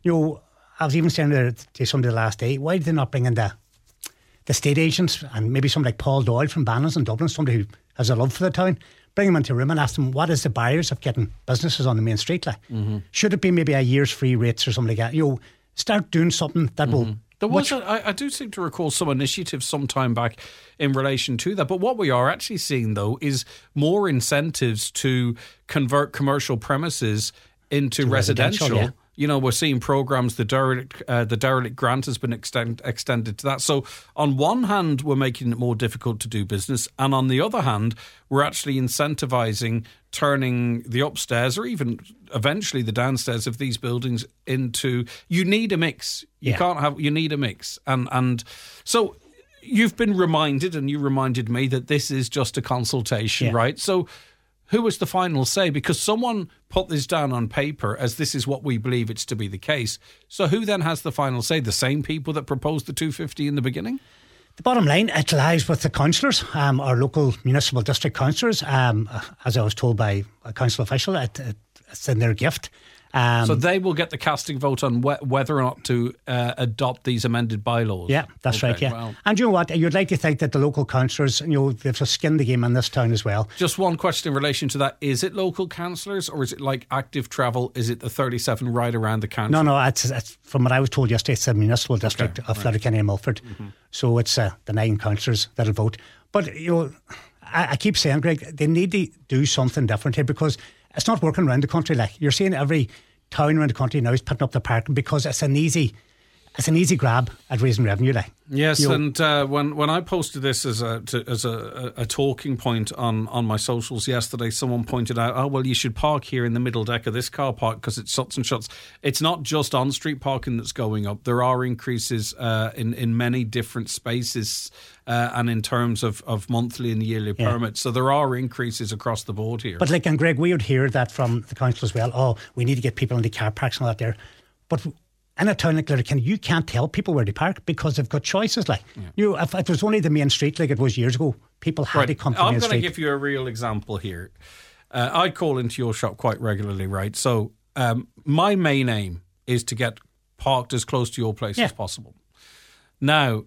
I was even saying to somebody the last day, why did they not bring in the estate agents and maybe somebody like Paul Doyle from Bannon's in Dublin, somebody who has a love for the town, bring them into a room and ask them what is the barriers of getting businesses on the main street like? Should it be maybe a year's free rates or something like that? Start doing something that will... There was I do seem to recall some initiatives some time back in relation to that. But what we are actually seeing, though, is more incentives to convert commercial premises into residential. Yeah. We're seeing programs, the derelict grant has been extended to that. So on one hand, we're making it more difficult to do business. And on the other hand, we're actually incentivising turning the upstairs or even eventually the downstairs of these buildings into, you need a mix. You need a mix. And so you've been reminded, and you reminded me, that this is just a consultation, right? So who was the final say? Because someone put this down on paper as this is what we believe it's to be the case. So who then has the final say? The same people that proposed the 250 in the beginning? The bottom line, it lies with the councillors, our local municipal district councillors. As I was told by a council official, it's in their gift. So they will get the casting vote on whether or not to adopt these amended bylaws. Yeah, that's right, yeah. Well, and you know what? You'd like to think that the local councillors, they've just skinned the game in this town as well. Just one question in relation to that. Is it local councillors or is it like active travel? Is it the 37 right around the country? No, it's from what I was told yesterday, it's the municipal district of Letterkenny and Milford. So it's the 9 councillors that'll vote. But, I keep saying, Greg, they need to do something different here because it's not working around the country. Like you're seeing every town around the country now is putting up the parking because it's an easy grab at raising revenue. Like. Yes, and when I posted this as a talking point on my socials yesterday, someone pointed out, oh, well, you should park here in the middle deck of this car park because it shuts and shuts. It's not just on-street parking that's going up. There are increases in many different spaces and in terms of monthly and yearly permits. So there are increases across the board here. But and Greg, we would hear that from the council as well. Oh, we need to get people into car parks and all that there. But in a town like Letterkenny, you can't tell people where to park because they've got choices. If it was only the main street like it was years ago, people had to come to the main street. I'm going to give you a real example here. I call into your shop quite regularly, right? So my main aim is to get parked as close to your place as possible. Now,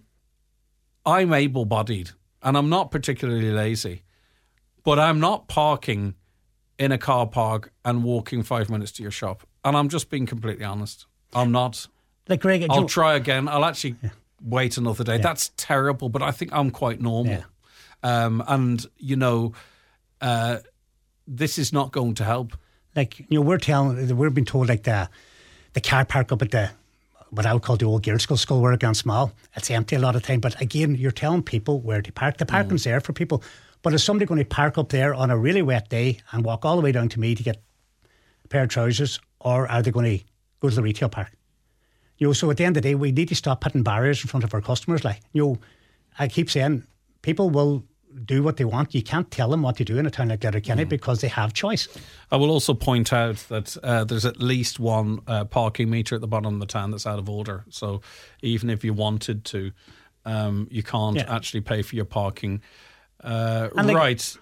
I'm able-bodied and I'm not particularly lazy, but I'm not parking in a car park and walking 5 minutes to your shop. And I'm just being completely honest. I'm not. Like Greg, I'll try again. I'll actually wait another day. That's terrible, but I think I'm quite normal. And, this is not going to help. We're being told like the car park up at what I would call the old Gearskull School where against Small. It's empty a lot of time. But again, you're telling people where to park. The parking's there for people. But is somebody going to park up there on a really wet day and walk all the way down to me to get a pair of trousers, or are they going to go to the retail park? So at the end of the day, we need to stop putting barriers in front of our customers. I keep saying, people will do what they want. You can't tell them what to do in a town like Letterkenny because they have choice. I will also point out that there's at least one parking meter at the bottom of the town that's out of order. So even if you wanted to, you can't actually pay for your parking. Right.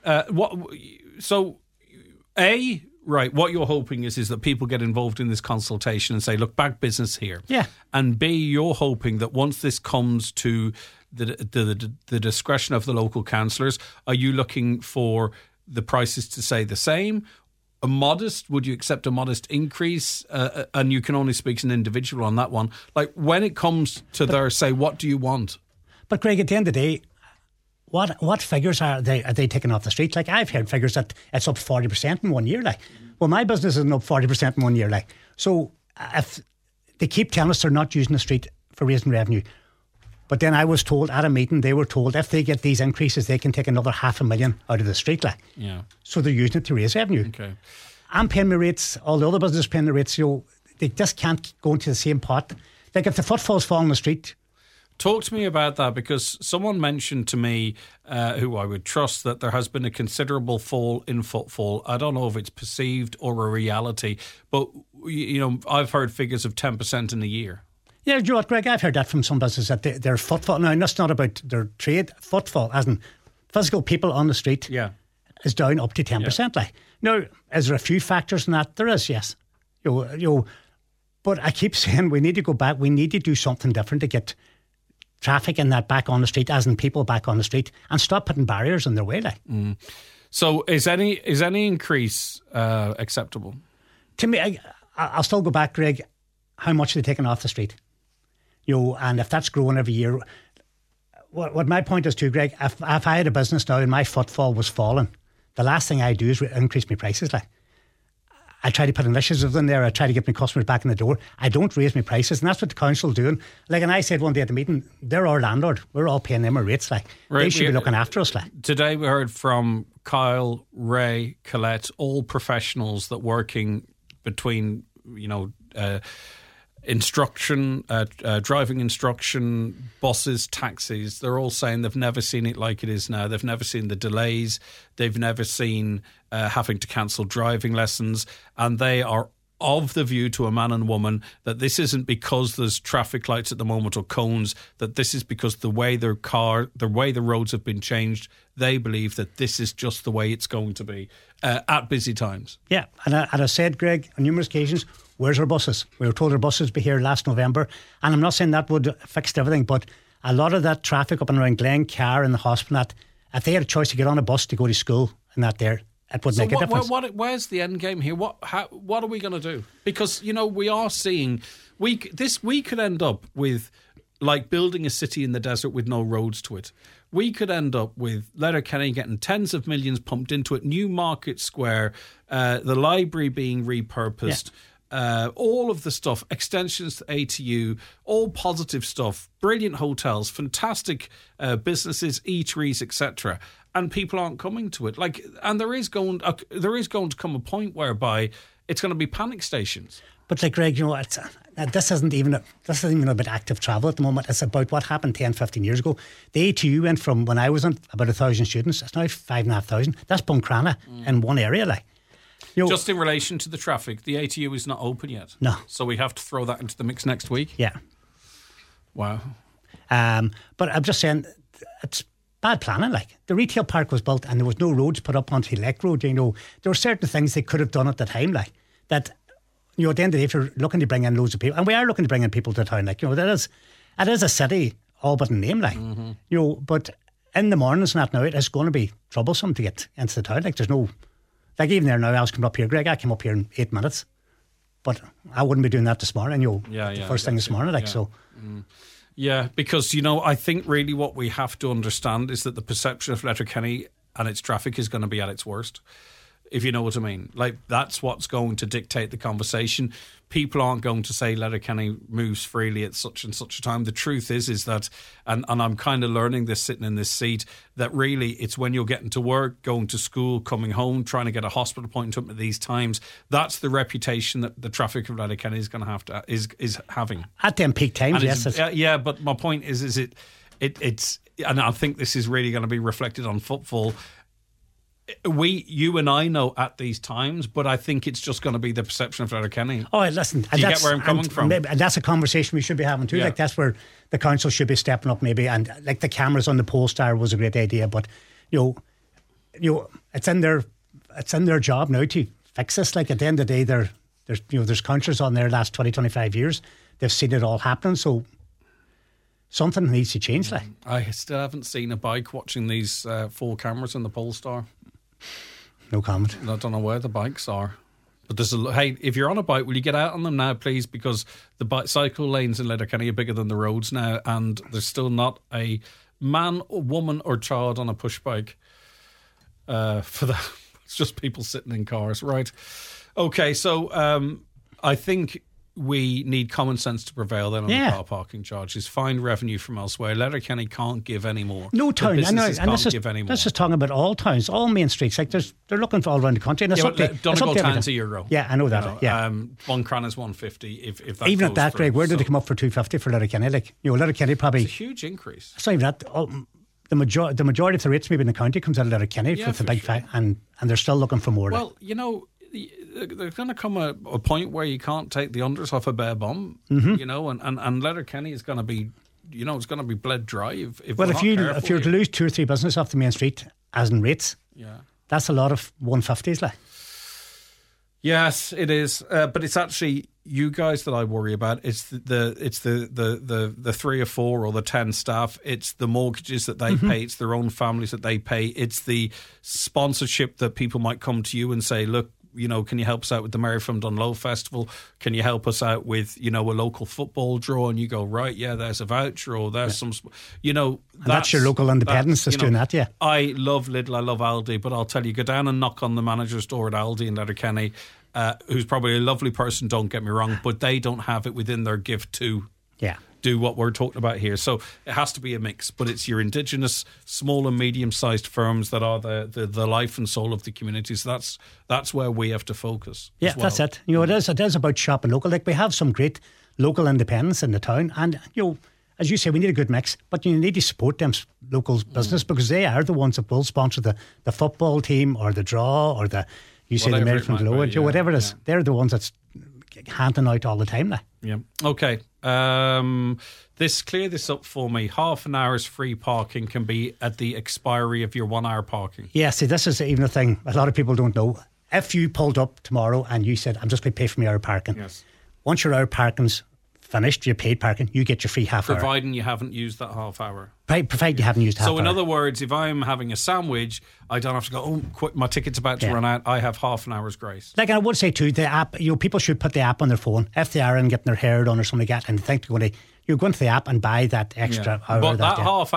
What you're hoping is that people get involved in this consultation and say, look, back business here. Yeah. And B, you're hoping that once this comes to the discretion of the local councillors, are you looking for the prices to stay the same? Would you accept a modest increase? And you can only speak as an individual on that one. Like, when it comes to say, what do you want? But Craig, at the end of the day, what figures are they taking off the street? Like, I've heard figures that it's up 40% in 1 year. Like, well, my business isn't up 40% in 1 year. Like, so if they keep telling us they're not using the street for raising revenue, but then I was told at a meeting, they were told if they get these increases, they can take another 500,000 out of the street. Like, so they're using it to raise revenue. Okay, I'm paying my rates. All the other businesses paying the rates. They just can't go into the same pot. Like, if the footfalls fall on the street. Talk to me about that, because someone mentioned to me, who I would trust, that there has been a considerable fall in footfall. I don't know if it's perceived or a reality, but I've heard figures of 10% in a year. Yeah, you know what, Greg? I've heard that from some businesses that their footfall. Now, that's not about their trade. Footfall, as in physical people on the street, is down up to 10%. Yeah. Like, now, is there a few factors in that? There is, yes. But I keep saying we need to go back. We need to do something different to get traffic in that back on the street, as in people back on the street, and stop putting barriers in their way. Like. So, is any increase acceptable? To me, I'll still go back, Greg. How much are they taking off the street? And if that's growing every year, what my point is too, Greg, if I had a business now and my footfall was falling, the last thing I do is increase my prices. Like, I try to put initiatives in there. I try to get my customers back in the door. I don't raise my prices, and that's what the council are doing. Like, and I said one day at the meeting, they're our landlord. We're all paying them our rates. Like, they should be looking after us. Like, today we heard from Kyle, Ray, Colette, all professionals that working between instruction, driving instruction, buses, taxis. They're all saying they've never seen it like it is now. They've never seen the delays. They've never seen having to cancel driving lessons. And they are of the view, to a man and woman, that this isn't because there's traffic lights at the moment or cones, that this is because the way the way the roads have been changed, they believe that this is just the way it's going to be at busy times. Yeah, and I said, Greg, on numerous occasions, where's our buses? We were told our buses would be here last November, and I'm not saying that would have fixed everything, but a lot of that traffic up and around Glen, Carr and the hospital, if they had a choice to get on a bus to go to school and that there, it would make a difference. Where's the end game here? What are we going to do? Because, we are seeing, we could end up with, like, building a city in the desert with no roads to it. We could end up with Letterkenny getting tens of millions pumped into it, new Market Square, the library being repurposed, all of the stuff, extensions to ATU, all positive stuff, brilliant hotels, fantastic businesses, eateries, etc. And people aren't coming to it. Like, and there is going to come a point whereby it's going to be panic stations. But like, Greg, this isn't even about active travel at the moment. It's about what happened 10, 15 years ago. The ATU went from, when I was on, about 1,000 students. It's now 5,500. That's Buncrana in one area. Like, just in relation to the traffic, the ATU is not open yet. No. So we have to throw that into the mix next week? Yeah. Wow. But I'm just saying, it's bad planning. Like, the retail park was built and there was no roads put up onto Elect Road. There were certain things they could have done at the time, like that. At the end of the day, if you're looking to bring in loads of people, and we are looking to bring in people to town, like, it is a city all but in name, like, but in the mornings and that now, it's going to be troublesome to get into the town. Like, there's no, like, even there now, I was coming up here, Greg, I came up here in 8 minutes, but I wouldn't be doing that this morning, the first thing this morning, like, so. Yeah, because, I think really what we have to understand is that the perception of Letterkenny and its traffic is going to be at its worst, if you know what I mean. Like, that's what's going to dictate the conversation. People aren't going to say Letterkenny moves freely at such and such a time. The truth is that, and I'm kind of learning this sitting in this seat, that really it's when you're getting to work, going to school, coming home, trying to get a hospital appointment at these times. That's the reputation that the traffic of Letterkenny is going to have is having at them peak times. Yes, but my point is it's and I think this is really going to be reflected on football. You and I know at these times, but I think it's just going to be the perception of Letterkenny. Oh, listen, Do you get where I'm coming from? And that's a conversation we should be having too. Yeah. Like, that's where the council should be stepping up, maybe. And like the cameras on the Polestar was a great idea, but it's in their job now to fix this. Like, at the end of the day, there's countries on there last 20, 25 years. They've seen it all happen, so something needs to change. Like, I still haven't seen a bike watching these 4 cameras in the Polestar. No comment. I don't know where the bikes are. But hey, if you're on a bike, will you get out on them now, please? Because the cycle lanes in Letterkenny are bigger than the roads now, and there's still not a man, or woman, or child on a push bike. For that, it's just people sitting in cars, right? Okay, so I think we need common sense to prevail then on the car parking charges. Find revenue from elsewhere. Letterkenny can't give any more. No town, and this is talking about all towns, all main streets. Like, they're looking for all around the country. And Donegal town's €1. Yeah, I know that. One Cran is 150. If that even goes at that, through, Greg, where did they come up for 250 for Letterkenny? Like, Letterkenny probably. It's a huge increase. It's not even that. The majority of the rates maybe in the county comes out of Letterkenny for the big fact, and they're still looking for more. Well, there's going to come a point where you can't take the unders off a bare bum, and Letterkenny is going to be, it's going to be bled dry. If you're to lose 2 or 3 business off the main street, as in rates, that's a lot of 150s, like. Yes, it is, but it's actually you guys that I worry about. It's the 3 or 4 or the 10 staff. It's the mortgages that they pay. It's their own families that they pay. It's the sponsorship that people might come to you and say, look, can you help us out with the Mary from Dunlow Festival? Can you help us out with, a local football draw? And you go, right, there's a voucher, or there's some, that's your local independence that's doing that, I love Lidl, I love Aldi, but I'll tell you, go down and knock on the manager's door at Aldi in Letterkenny, who's probably a lovely person, don't get me wrong, but they don't have it within their gift to do what we're talking about here. So it has to be a mix, but it's your indigenous small and medium-sized firms that are the life and soul of the community. So that's where we have to focus. Yeah, that's it. It is about shopping local. Like, we have some great local independents in the town, and as you say, we need a good mix, but you need to support them local business, because they are the ones that will sponsor the football team or the draw or the Mary from Dunlow, whatever it is. They're the ones that's handing out all the time now. Yeah. Okay. Clear this up for me. Half an hour's free parking can be at the expiry of your 1 hour parking. Yeah, see, this is even a thing a lot of people don't know. If you pulled up tomorrow and you said, I'm just going to pay for my hour parking, once your hour parking's finished, your paid parking, you get your free half hour. Providing you haven't used that half hour. Provided you haven't used half hour. So in other words, if I'm having a sandwich, I don't have to go, quick, my ticket's about to run out. I have half an hour's grace. Like, I would say too, the app, people should put the app on their phone if they are in getting their hair done or something like that, and think they're going to, go into the app and buy that extra hour. But that half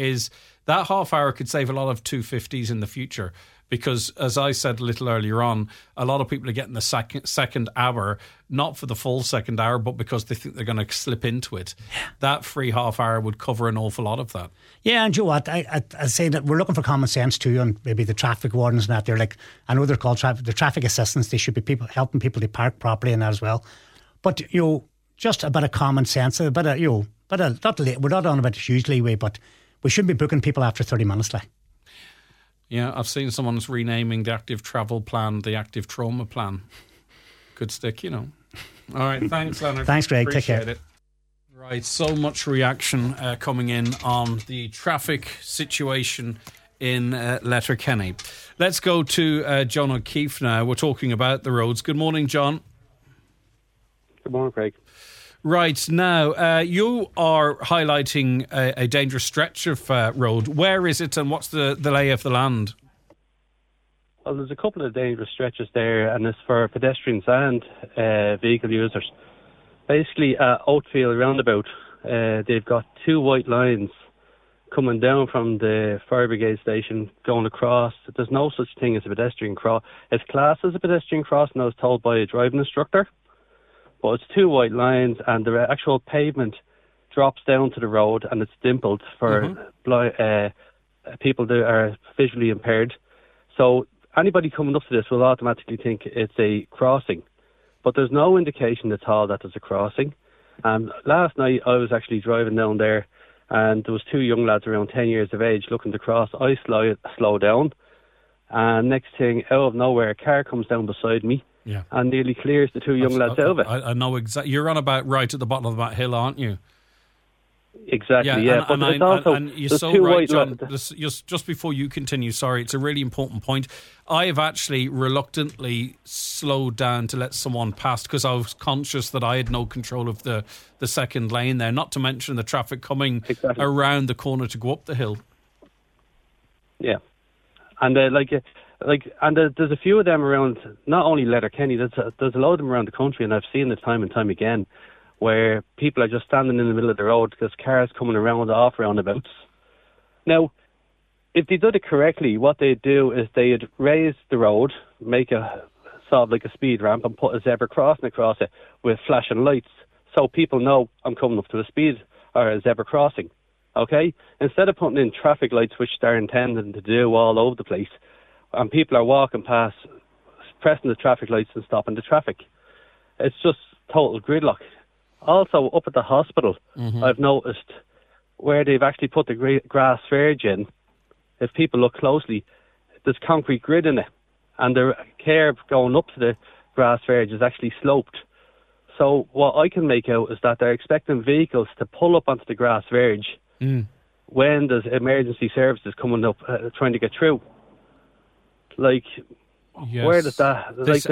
hour could save a lot of 250s in the future. Because, as I said a little earlier on, a lot of people are getting the second hour, not for the full second hour, but because they think they're going to slip into it. That free half hour would cover an awful lot of that. Yeah, and you know what? I say that we're looking for common sense too, and maybe the traffic wardens and that. They're like, I know they're called the traffic assistants. They should be helping people to park properly and that as well. But, just a bit of common sense, a bit of, we're not on about a huge leeway, but we shouldn't be booking people after 30 minutes, like. Yeah, I've seen someone's renaming the active travel plan the active trauma plan. Good stick, All right, thanks, Leonard. Thanks, Greg. Appreciate Take care. It. Right, so much reaction coming in on the traffic situation in Letterkenny. Let's go to John O'Keefe now. We're talking about the roads. Good morning, John. Good morning, Craig. Right, now, you are highlighting a dangerous stretch of road. Where is it and what's the lay of the land? Well, there's a couple of dangerous stretches there, and it's for pedestrians and vehicle users. Basically, at Oatfield roundabout, they've got 2 white lines coming down from the fire brigade station, going across. There's no such thing as a pedestrian cross. It's classed as a pedestrian crossing, I was told by a driving instructor. But it's 2 white lines, and the actual pavement drops down to the road, and it's dimpled for people that are visually impaired. So anybody coming up to this will automatically think it's a crossing. But there's no indication at all that there's a crossing. And last night I was actually driving down there, and there was 2 young lads around 10 years of age looking to cross. I slow down, and next thing, out of nowhere, a car comes down beside me and nearly clears the 2 young lads out of it. I know exactly. You're on about right at the bottom of that hill, aren't you? Exactly, yeah. And you're so right, John. Just before you continue, sorry, it's a really important point. I have actually reluctantly slowed down to let someone pass because I was conscious that I had no control of the second lane there, not to mention the traffic coming around the corner to go up the hill. Yeah. And there's a few of them around, not only Letterkenny, there's a lot of them around the country, and I've seen it time and time again, where people are just standing in the middle of the road because cars coming around off roundabouts. Now, if they did it correctly, what they'd do is they'd raise the road, make a sort of like a speed ramp, and put a zebra crossing across it with flashing lights, so people know I'm coming up to a speed or a zebra crossing. Okay? Instead of putting in traffic lights, which they're intending to do all over the place, and people are walking past, pressing the traffic lights and stopping the traffic. It's just total gridlock. Also, up at the hospital, I've noticed where they've actually put the grass verge in, if people look closely, there's concrete grid in it, and the curb going up to the grass verge is actually sloped. So what I can make out is that they're expecting vehicles to pull up onto the grass verge when there's emergency services coming up trying to get through. Like, yes. Where does that?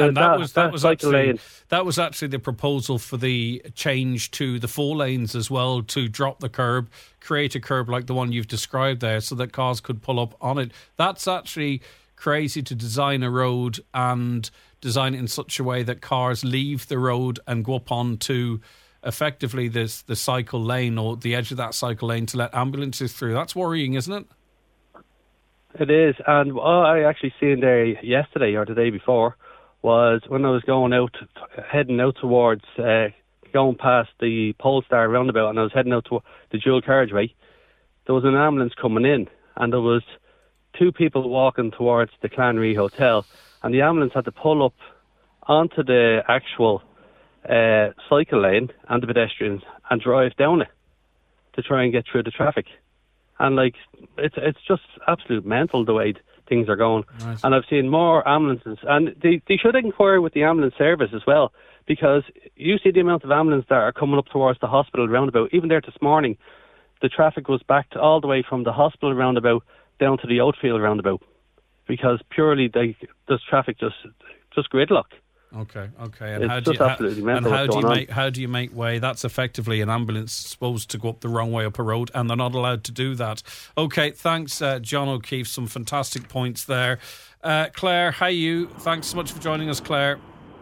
That was actually the proposal for the change to the 4 lanes as well, to drop the curb, create a curb like the one you've described there, so that cars could pull up on it. That's actually crazy, to design a road and design it in such a way that cars leave the road and go up onto effectively the cycle lane or the edge of that cycle lane to let ambulances through. That's worrying, isn't it? It is, and what I actually seen there yesterday or the day before was when I was heading out towards, going past the Polestar roundabout, and I was heading out to the dual carriageway. There was an ambulance coming in, and there was 2 people walking towards the Clanry Hotel, and the ambulance had to pull up onto the actual cycle lane and the pedestrians and drive down it to try and get through the traffic. And like, it's just absolute mental the way things are going. Nice. And I've seen more ambulances, and they should inquire with the ambulance service as well, because you see the amount of ambulances that are coming up towards the hospital roundabout. Even there this morning, the traffic was backed all the way from the hospital roundabout down to the outfield roundabout, because purely there's traffic just gridlock. Okay. And how do you make way? That's effectively an ambulance supposed to go up the wrong way up a road, and they're not allowed to do that. Okay, thanks, John O'Keefe. Some fantastic points there. Claire, how are you? Thanks so much for joining us, Claire.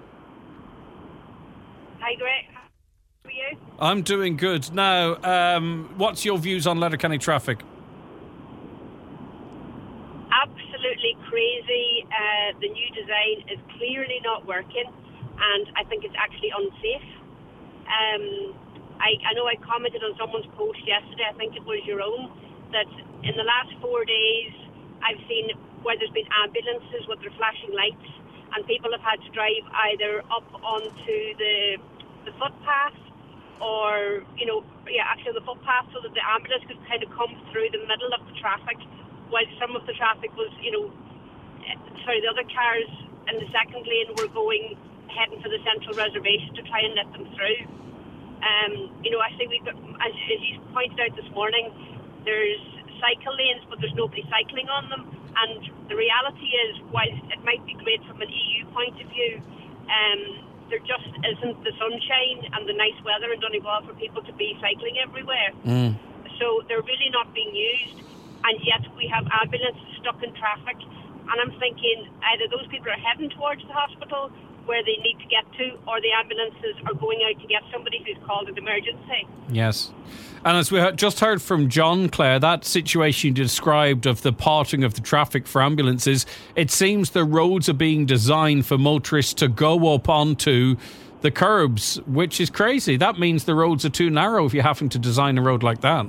Hi, Greg. How are you? I'm doing good. Now, what's your views on Letterkenny traffic? Absolutely crazy. The new design is clearly not working, and I think it's actually unsafe. I know I commented on someone's post yesterday, I think it was your own, that in the last 4 days I've seen where there's been ambulances with their flashing lights, and people have had to drive either up onto the footpath or, actually the footpath, so that the ambulance could kind of come through the middle of the traffic, while some of the traffic was, the other cars in the second lane were heading for the central reservation to try and let them through. I think we've got, as you pointed out this morning, there's cycle lanes, but there's nobody cycling on them. And the reality is, whilst it might be great from an EU point of view, there just isn't the sunshine and the nice weather in Donegal for people to be cycling everywhere. So they're really not being used. And yet we have ambulances stuck in traffic. And I'm thinking either those people are heading towards the hospital where they need to get to, or the ambulances are going out to get somebody who's called an emergency. Yes. And as we just heard from John, Claire, that situation you described of the parting of the traffic for ambulances, it seems the roads are being designed for motorists to go up onto the curbs, which is crazy. That means the roads are too narrow if you're having to design a road like that.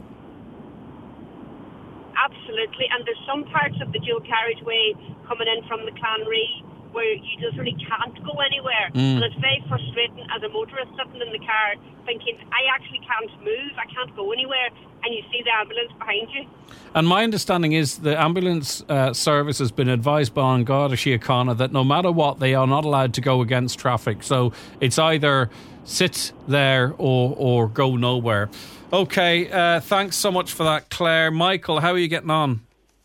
Absolutely, and there's some parts of the dual carriageway coming in from the Clanry where you just really can't go anywhere. And it's very frustrating as a motorist sitting in the car thinking, I actually can't move, I can't go anywhere, and you see the ambulance behind you. And my understanding is the ambulance service has been advised by An Garda Síochána that no matter what, they are not allowed to go against traffic. So it's either sit there or go nowhere. Okay, thanks so much for that, Claire. Michael, how are you getting on?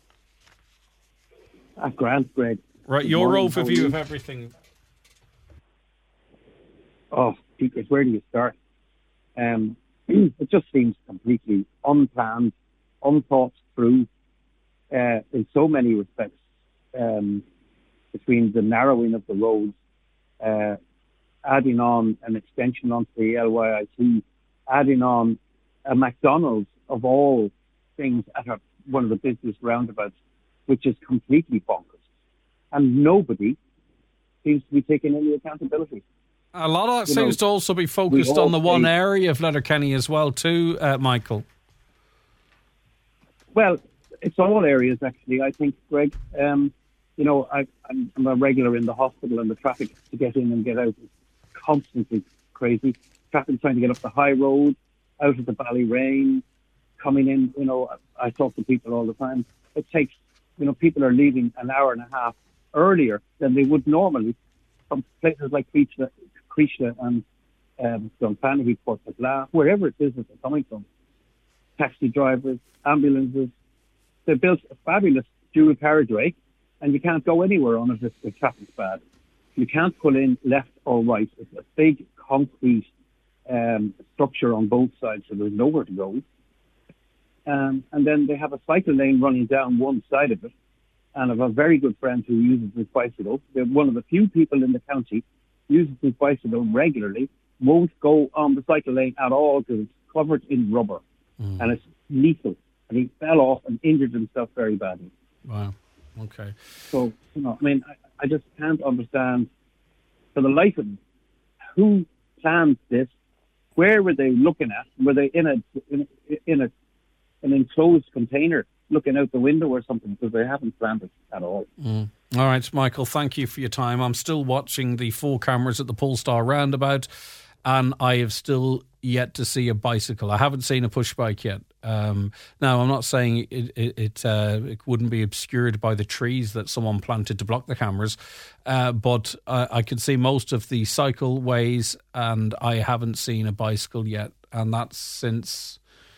Grand, Greg. Right, your overview of everything. Oh, because where do you start? It just seems completely unplanned, unthought through in so many respects, between the narrowing of the roads, adding on an extension onto the LYIT, adding on a McDonald's of all things at one of the busiest roundabouts, which is completely bonkers. And nobody seems to be taking any accountability. A lot of that seems to also be focused on the one area of Letterkenny as well too, Michael. Well, it's all areas actually, I think, Greg. I'm a regular in the hospital, and the traffic to get in and get out is constantly crazy. Traffic trying to get up the high road, out of the Ballyrane, coming in, I talk to people all the time. It takes, people are leaving an hour and a half earlier than they would normally from places like Creechla and Dunfanaghy, Port Pagla, wherever it is that they're coming from. Taxi drivers, ambulances. They built a fabulous dual carriageway, and you can't go anywhere on it if the traffic's bad. You can't pull in left or right. It's a big concrete structure on both sides, so there's nowhere to go. And then they have a cycle lane running down one side of it. And I have a very good friend who uses his bicycle. They're one of the few people in the county uses his bicycle regularly, won't go on the cycle lane at all because it's covered in rubber. And it's lethal. And he fell off and injured himself very badly. Wow. Okay. So, I just can't understand for the life of me, who planned this? Where were they looking at? Were they in an enclosed container looking out the window or something? Because they haven't planned it at all. All right, Michael, thank you for your time. I'm still watching the 4 cameras at the Polestar roundabout, and I have still yet to see a bicycle. I haven't seen a push bike yet. Now, I'm not saying it wouldn't be obscured by the trees that someone planted to block the cameras, but I can see most of the cycleways, and I haven't seen a bicycle yet, and that's since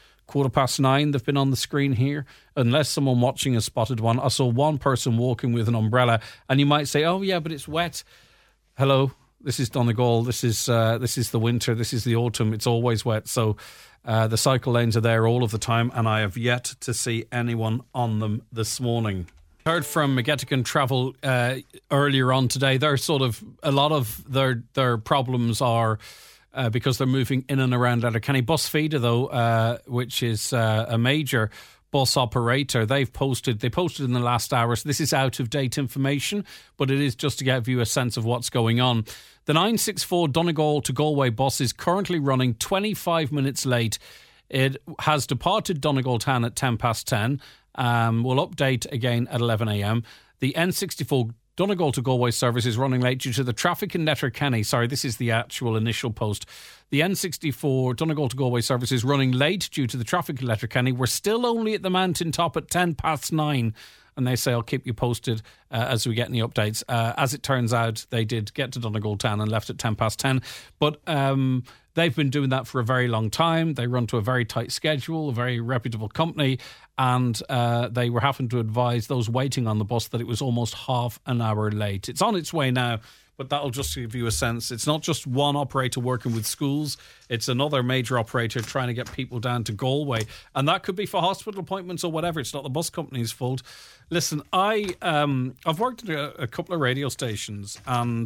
9:15 they've been on the screen here, unless someone watching has spotted one. I saw one person walking with an umbrella, and you might say, oh yeah, but it's wet. Hello, this is Donegal, this is the winter, this is the autumn, it's always wet. So the cycle lanes are there all of the time, and I have yet to see anyone on them this morning. Heard from Megetican Travel earlier on today. They're sort of, a lot of their problems are because they're moving in and around Letterkenny. BusFeeder, though, which is a major bus operator, they posted in the last hour. So this is out-of-date information, but it is just to give you a sense of what's going on. The 964 Donegal to Galway bus is currently running 25 minutes late. It has departed Donegal town at 10:10. We'll update again at 11 a.m. The N64 Donegal to Galway service is running late due to the traffic in Letterkenny. Sorry, this is the actual initial post. The N64 Donegal to Galway service is running late due to the traffic in Letterkenny. We're still only at the mountain top at 9:10. And they say, I'll keep you posted as we get any updates. As it turns out, they did get to Donegal town and left at 10:10. But they've been doing that for a very long time. They run to a very tight schedule, a very reputable company. And they were having to advise those waiting on the bus that it was almost half an hour late. It's on its way now, but that'll just give you a sense. It's not just one operator working with schools. It's another major operator trying to get people down to Galway. And that could be for hospital appointments or whatever. It's not the bus company's fault. Listen, I've worked at a couple of radio stations and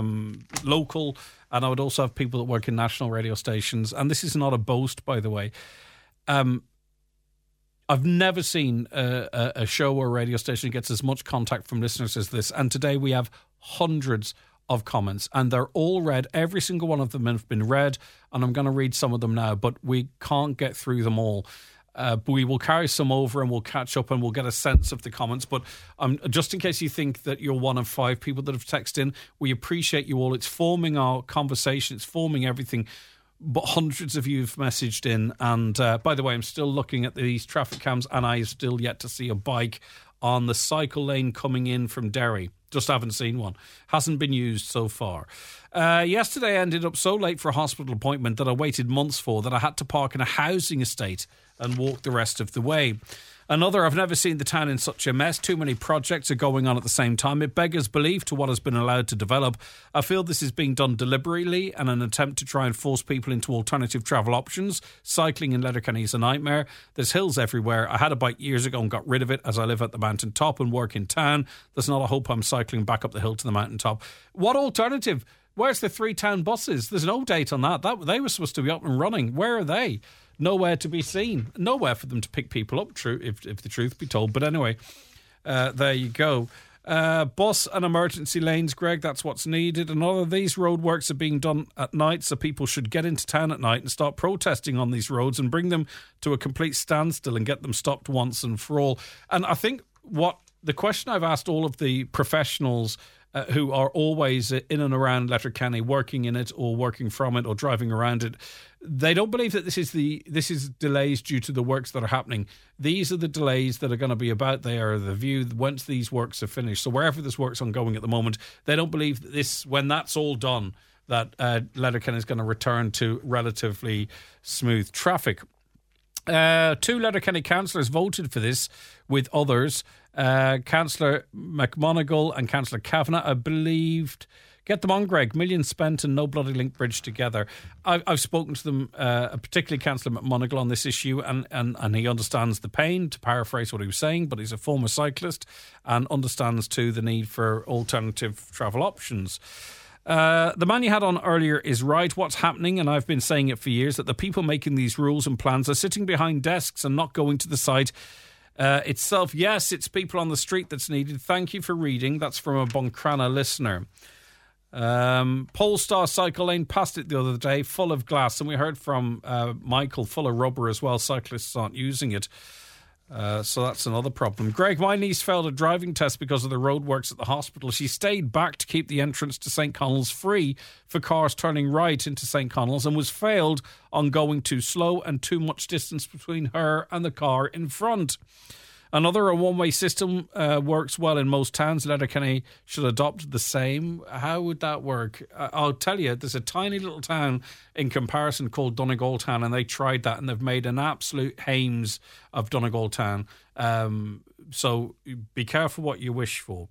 local, and I would also have people that work in national radio stations. And this is not a boast, by the way. I've never seen a show or a radio station gets as much contact from listeners as this. And today we have hundreds of comments, and they're all read. Every single one of them have been read, and I'm going to read some of them now, but we can't get through them all. We will carry some over and we'll catch up and we'll get a sense of the comments. But just in case you think that you're one of 5 people that have texted in, we appreciate you all. It's forming our conversation. It's forming everything. But hundreds of you have messaged in. And by the way, I'm still looking at these traffic cams and I have still yet to see a bike on the cycle lane coming in from Derry. Just haven't seen one. Hasn't been used so far. Yesterday I ended up so late for a hospital appointment that I waited months for that I had to park in a housing estate and walk the rest of the way. Another, I've never seen the town in such a mess. Too many projects are going on at the same time. It beggars belief to what has been allowed to develop. I feel this is being done deliberately and an attempt to try and force people into alternative travel options. Cycling in Letterkenny is a nightmare. There's hills everywhere. I had a bike years ago and got rid of it as I live at the mountain top and work in town. There's not a hope I'm cycling back up the hill to the mountain top. What alternative? Where's the 3 town buses? There's no date on that. They were supposed to be up and running. Where are they? Nowhere to be seen. Nowhere for them to pick people up, true, if the truth be told. But anyway, there you go. Bus and emergency lanes, Greg, that's what's needed. And all of these roadworks are being done at night, so people should get into town at night and start protesting on these roads and bring them to a complete standstill and get them stopped once and for all. And I think what the question I've asked all of the professionals who are always in and around Letterkenny, working in it or working from it or driving around it, they don't believe that this is delays due to the works that are happening. These are the delays that are going to be about there, the view once these works are finished. So wherever this work's ongoing at the moment, they don't believe that this, when that's all done, that Letterkenny is going to return to relatively smooth traffic. 2 Letterkenny councillors voted for this with others. Councillor McMonigal and Councillor Kavanagh, I believed. Get them on, Greg. Millions spent and no bloody link bridge together. I've spoken to them, particularly Councillor McMonigal, on this issue, and he understands the pain, to paraphrase what he was saying, but he's a former cyclist and understands too the need for alternative travel options. The man you had on earlier is right. What's happening, and I've been saying it for years, that the people making these rules and plans are sitting behind desks and not going to the site itself. Yes, it's people on the street that's needed. Thank you for reading. That's from a Buncrana listener. Polestar cycle lane passed it the other day, full of glass, and we heard from Michael, full of rubber as well. Cyclists aren't using it. So that's another problem. Greg, my niece failed a driving test because of the roadworks at the hospital. She stayed back to keep the entrance to St. Connell's free for cars turning right into St. Connell's and was failed on going too slow and too much distance between her and the car in front. Another, a one-way system works well in most towns. Letterkenny should adopt the same. How would that work? I'll tell you, there's a tiny little town in comparison called Donegal Town, and they tried that, and they've made an absolute hames of Donegal Town. So be careful what you wish for.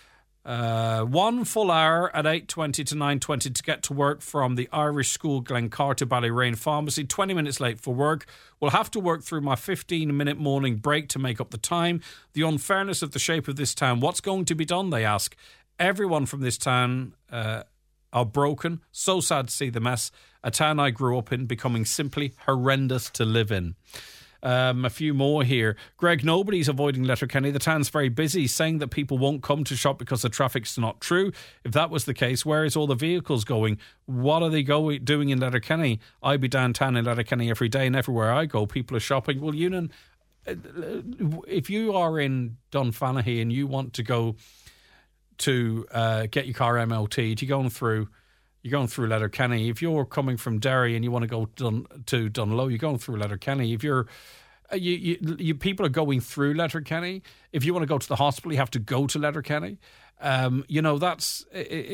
1 full hour at 8:20 to 9:20 to get to work from the Irish School Glencar to Ballyrain Pharmacy. 20 minutes late for work. Will have to work through my 15-minute morning break to make up the time. The unfairness of the shape of this town. What's going to be done, they ask. Everyone from this town are broken. So sad to see the mess. A town I grew up in becoming simply horrendous to live in. A few more here. Greg, nobody's avoiding Letterkenny. The town's very busy. Saying that people won't come to shop because the traffic's not true. If that was the case, where is all the vehicles going? What are they doing in Letterkenny? I be downtown in Letterkenny every day, and everywhere I go, people are shopping. Well, Ewan, if you are in Dunfanaghy and you want to go to get your car MOT'd, you're going through Letterkenny. If you're coming from Derry and you want to go to Dunlow, you're going through Letterkenny. If you're people are going through Letterkenny. If you want to go to the hospital, you have to go to Letterkenny. It's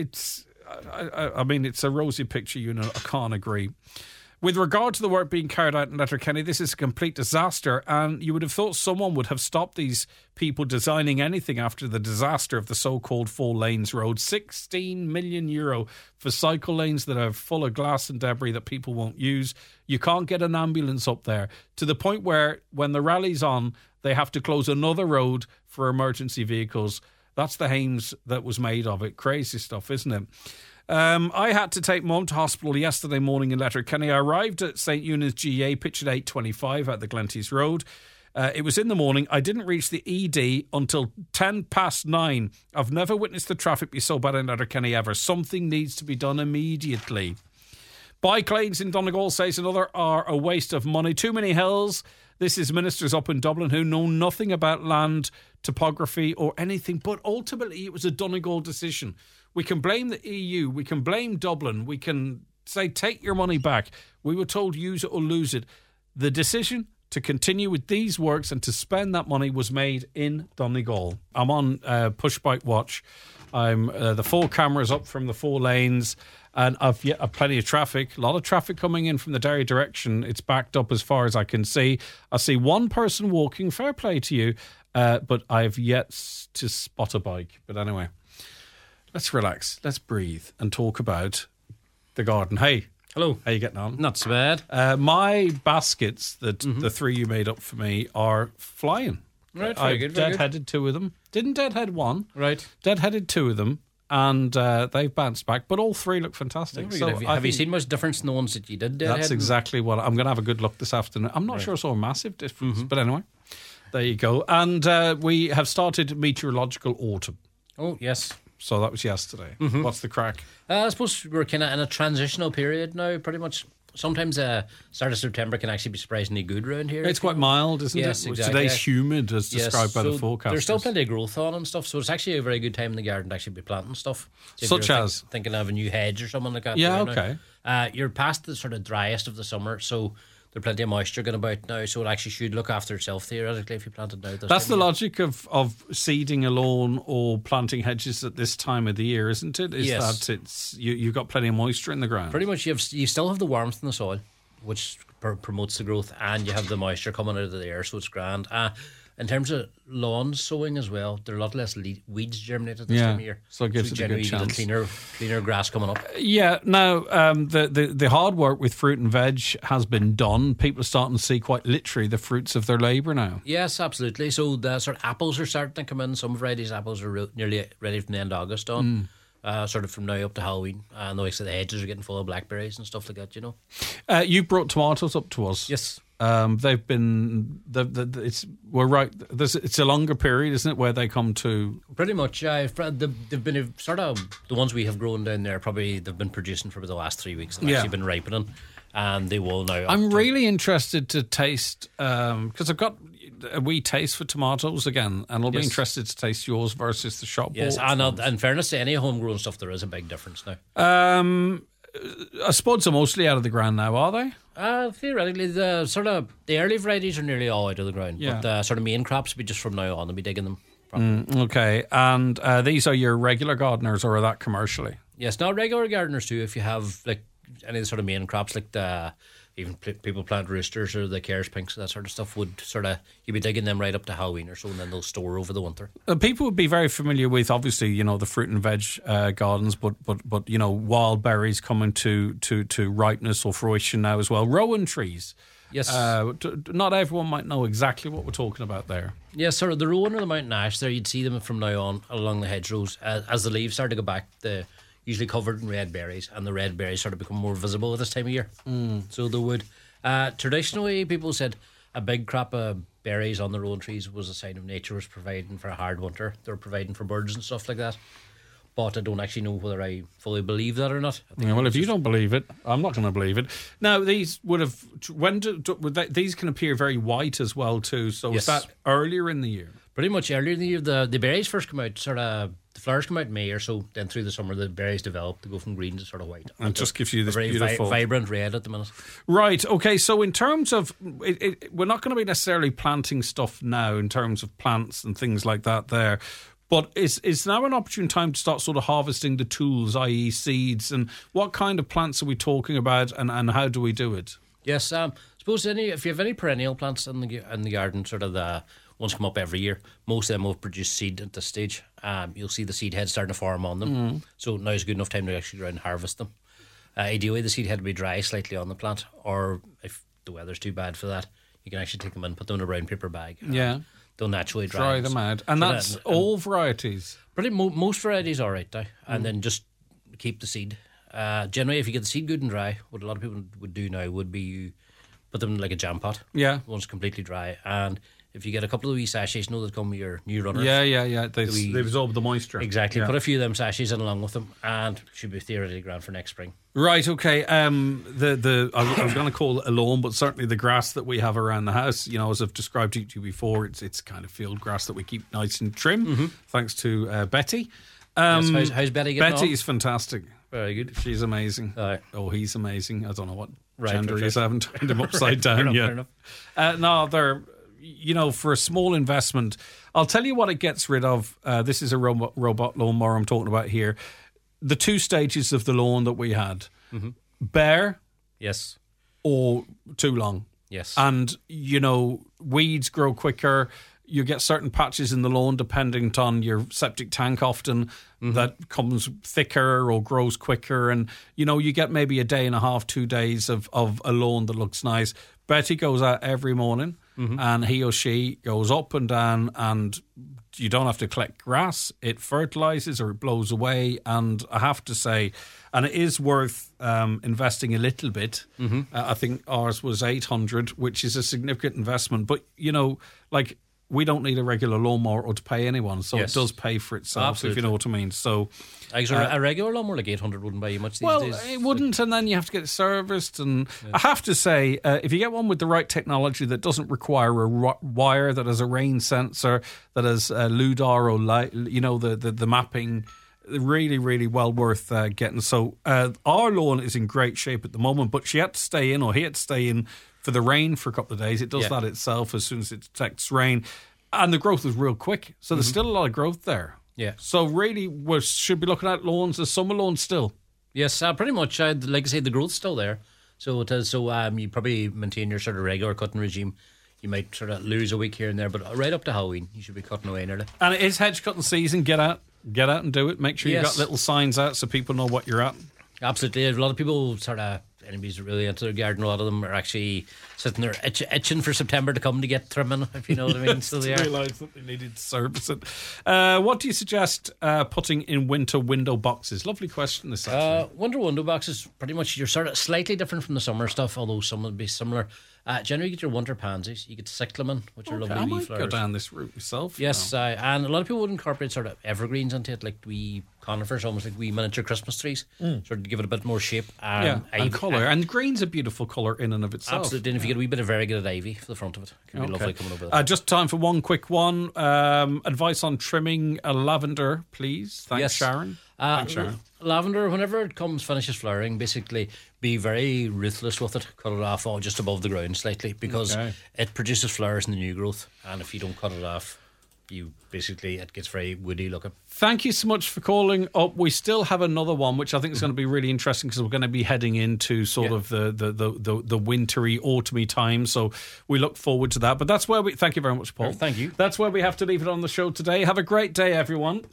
a rosy picture. I can't agree. With regard to the work being carried out in Letterkenny, this is a complete disaster, and you would have thought someone would have stopped these people designing anything after the disaster of the so-called 4 lanes road. €16 million for cycle lanes that are full of glass and debris that people won't use. You can't get an ambulance up there, to the point where when the rally's on, they have to close another road for emergency vehicles. That's the hames that was made of it. Crazy stuff, isn't it? I had to take Mum to hospital yesterday morning in Letterkenny. I arrived at St Eunice GA, pitch at 8:25 at the Glenties Road. It was in the morning. I didn't reach the ED until 9:10. I've never witnessed the traffic be so bad in Letterkenny ever. Something needs to be done immediately. Bike lanes in Donegal, says another, are a waste of money. Too many hills. This is ministers up in Dublin who know nothing about land, topography or anything, but ultimately it was a Donegal decision. We can blame the EU, we can blame Dublin, we can say take your money back. We were told use it or lose it. The decision to continue with these works and to spend that money was made in Donegal. I'm on push bike watch. I'm the 4 cameras up from the 4 lanes, and I've plenty of traffic. A lot of traffic coming in from the Derry direction. It's backed up as far as I can see. I see one person walking. Fair play to you, but I've yet to spot a bike. But anyway, let's relax. Let's breathe and talk about the garden. Hey. Hello. How you getting on? Not so bad. My baskets, that the 3 you made up for me, are flying. Right, very good. Deadheaded 2 of them. Didn't deadhead 1. Right. Deadheaded 2 of them, and they've bounced back. But all 3 look fantastic. So have you seen much difference in the ones that you did deadhead? That's exactly what I'm going to have a good look this afternoon. I'm not sure I saw a massive difference, but anyway, there you go. And we have started meteorological autumn. Oh yes. So that was yesterday. What's the crack? I suppose we're kind of in a transitional period now, pretty much. Sometimes start of September can actually be surprisingly good around here. It's quite mild, isn't yes, it? Exactly. Today's humid, as described by the forecasters. There's still plenty of growth on and stuff, so it's actually a very good time in the garden to actually be planting stuff. So such as? Thinking of a new hedge or something like that. Yeah, okay. You're past the sort of driest of the summer, so there's plenty of moisture going about now, so it actually should look after itself theoretically if you plant it now. That's the logic of seeding a lawn or planting hedges at this time of the year, isn't it? Yes. That you've got plenty of moisture in the ground. Pretty much, you still have the warmth in the soil, which promotes the growth, and you have the moisture coming out of the air, so it's grand. In terms of lawn sowing as well, there are a lot less weeds germinate at this time of year. So it gives it a good chance. Cleaner grass coming up. Yeah, now the hard work with fruit and veg has been done. People are starting to see quite literally the fruits of their labour now. Yes, absolutely. So the sort of apples are starting to come in. Some varieties of apples are nearly ready from the end of August on. Sort of from now up to Halloween, and the likes of the hedges are getting full of blackberries and stuff like that. You know, you brought tomatoes up to us. Yes, they've been. We're right. It's a longer period, isn't it, where they come to? Pretty much. They've been sort of the ones we have grown down there. Probably they've been producing for the last 3 weeks and actually been ripening, and they will now. I'm really interested to taste because I've got a wee taste for tomatoes again, and I'll be interested to taste yours versus the shop. Yes, and in fairness to any homegrown stuff, there is a big difference now. I suppose they're mostly out of the ground now, are they? Theoretically, the early varieties are nearly all out of the ground, but the sort of main crops will be just from now on. They'll be digging them. Okay, and these are your regular gardeners, or are that commercially? Yes, not regular gardeners too. If you have like any of the sort of main crops, like even people plant roosters or the Cares Pinks, that sort of stuff, would sort of, you'd be digging them right up to Halloween or so, and then they'll store over the winter. People would be very familiar with, obviously, you know, the fruit and veg gardens, but you know, wild berries coming to ripeness or fruition now as well. Rowan trees. Yes. Not everyone might know exactly what we're talking about there. Yes, sort of the rowan or the mountain ash there, you'd see them from now on along the hedgerows. As the leaves start to go back, usually covered in red berries, and the red berries sort of become more visible at this time of year. So they would. Traditionally, people said a big crop of berries on the rowan trees was a sign of nature was providing for a hard winter. They were providing for birds and stuff like that. But I don't actually know whether I fully believe that or not. Well, if you don't believe it, I'm not going to believe it. Now, these would have these can appear very white as well too. So is that earlier in the year? Pretty much earlier in the year. The berries first come out sort of. The flowers come out in May or so. Then through the summer, the berries develop to go from green to sort of white. And just gives you this very beautiful, vibrant red at the minute. Right. Okay. So in terms of, we're not going to be necessarily planting stuff now in terms of plants and things like that there. But is now an opportune time to start sort of harvesting the tools, i.e. seeds, and what kind of plants are we talking about, and how do we do it? Yes, suppose if you have any perennial plants in the garden, sort of the ones come up every year, most of them will produce seed at this stage. You'll see the seed heads starting to form on them. So now is a good enough time to actually go out and harvest them. Ideally, the seed head will be dry slightly on the plant, or if the weather's too bad for that, you can actually take them and put them in a brown paper bag. They'll naturally dry them out. And that's all varieties? Most varieties are right now. And then just keep the seed. Generally, if you get the seed good and dry, what a lot of people would do now would be you put them in like a jam pot. Yeah. Once completely dry. And if you get a couple of wee sachets, that come with your new runners. Yeah. They absorb the moisture. Exactly. Yeah. Put a few of them sachets in along with them, and should be theoretically grand for next spring. Right, okay. I was going to call it a lawn, but certainly the grass that we have around the house, as I've described to you before, it's kind of field grass that we keep nice and trim, thanks to Betty. Yes, how's Betty getting on? Betty is fantastic. Very good. She's amazing. Right. Oh, he's amazing. I don't know what Right, gender he is. right. I haven't turned him upside down yet. No, they're, for a small investment, I'll tell you what it gets rid of. This is a robot lawnmower I'm talking about here. The 2 stages of the lawn that we had. Bare. Yes. Or too long. Yes. And, weeds grow quicker. You get certain patches in the lawn depending on your septic tank often that comes thicker or grows quicker. And, you get maybe a day and a half, 2 days of a lawn that looks nice. Betty goes out every morning and he or she goes up and down, and you don't have to collect grass. It fertilises or it blows away. And I have to say, and it is worth investing a little bit. I think ours was 800, which is a significant investment. But, we don't need a regular lawnmower or to pay anyone, so Yes. it does pay for itself, Absolutely. if you know what I mean. So, A regular lawnmower like 800 wouldn't buy you much these days. it wouldn't, and then you have to get it serviced. And I have to say, if you get one with the right technology that doesn't require a wire, that has a rain sensor, that has LUDAR or light, the mapping, really, really well worth getting. So our lawn is in great shape at the moment, but he had to stay in for the rain for a couple of days. It does that itself as soon as it detects rain, and the growth was real quick. So there's still a lot of growth there. Yeah. So really, we should be looking at lawns as summer lawns still. Yes, pretty much. Like I say, the growth's still there. So it is. So you probably maintain your sort of regular cutting regime. You might sort of lose a week here and there, but right up to Halloween, you should be cutting away nearly. And it is hedge cutting season. Get out and do it. Make sure you've got little signs out so people know what you're at. Absolutely. A lot of people anybody's really into their garden. A lot of them are actually sitting there itching for September to come to get trimming, if you know what I mean. So they realise that they needed to service it. What do you suggest putting in winter window boxes? Lovely question, this actually. Winter window boxes, pretty much, you're sort of slightly different from the summer stuff, although some would be similar. Generally, you get your winter pansies. You get cyclamen, which are lovely I wee might flowers. go down this route myself. Yes, and a lot of people would incorporate sort of evergreens into it, like wee conifers, almost like wee miniature Christmas trees, sort of to give it a bit more shape. And colour. And green's a beautiful colour in and of itself. Absolutely, and if you get a wee bit of variegated ivy for the front of it, it can be lovely coming over there. Just time for one quick one. Advice on trimming a lavender, please. Thanks, Sharon. Thanks, Sharon. Lavender, whenever it finishes flowering, basically be very ruthless with it. Cut it off just above the ground slightly, because it produces flowers in the new growth, and if you don't cut it off, it gets very woody looking. Thank you so much for calling up. We still have another one, which I think is going to be really interesting, because we're going to be heading into sort of the wintry, autumny time. So we look forward to that. But that's where thank you very much, Paul. Thank you. That's where we have to leave it on the show today. Have a great day, everyone.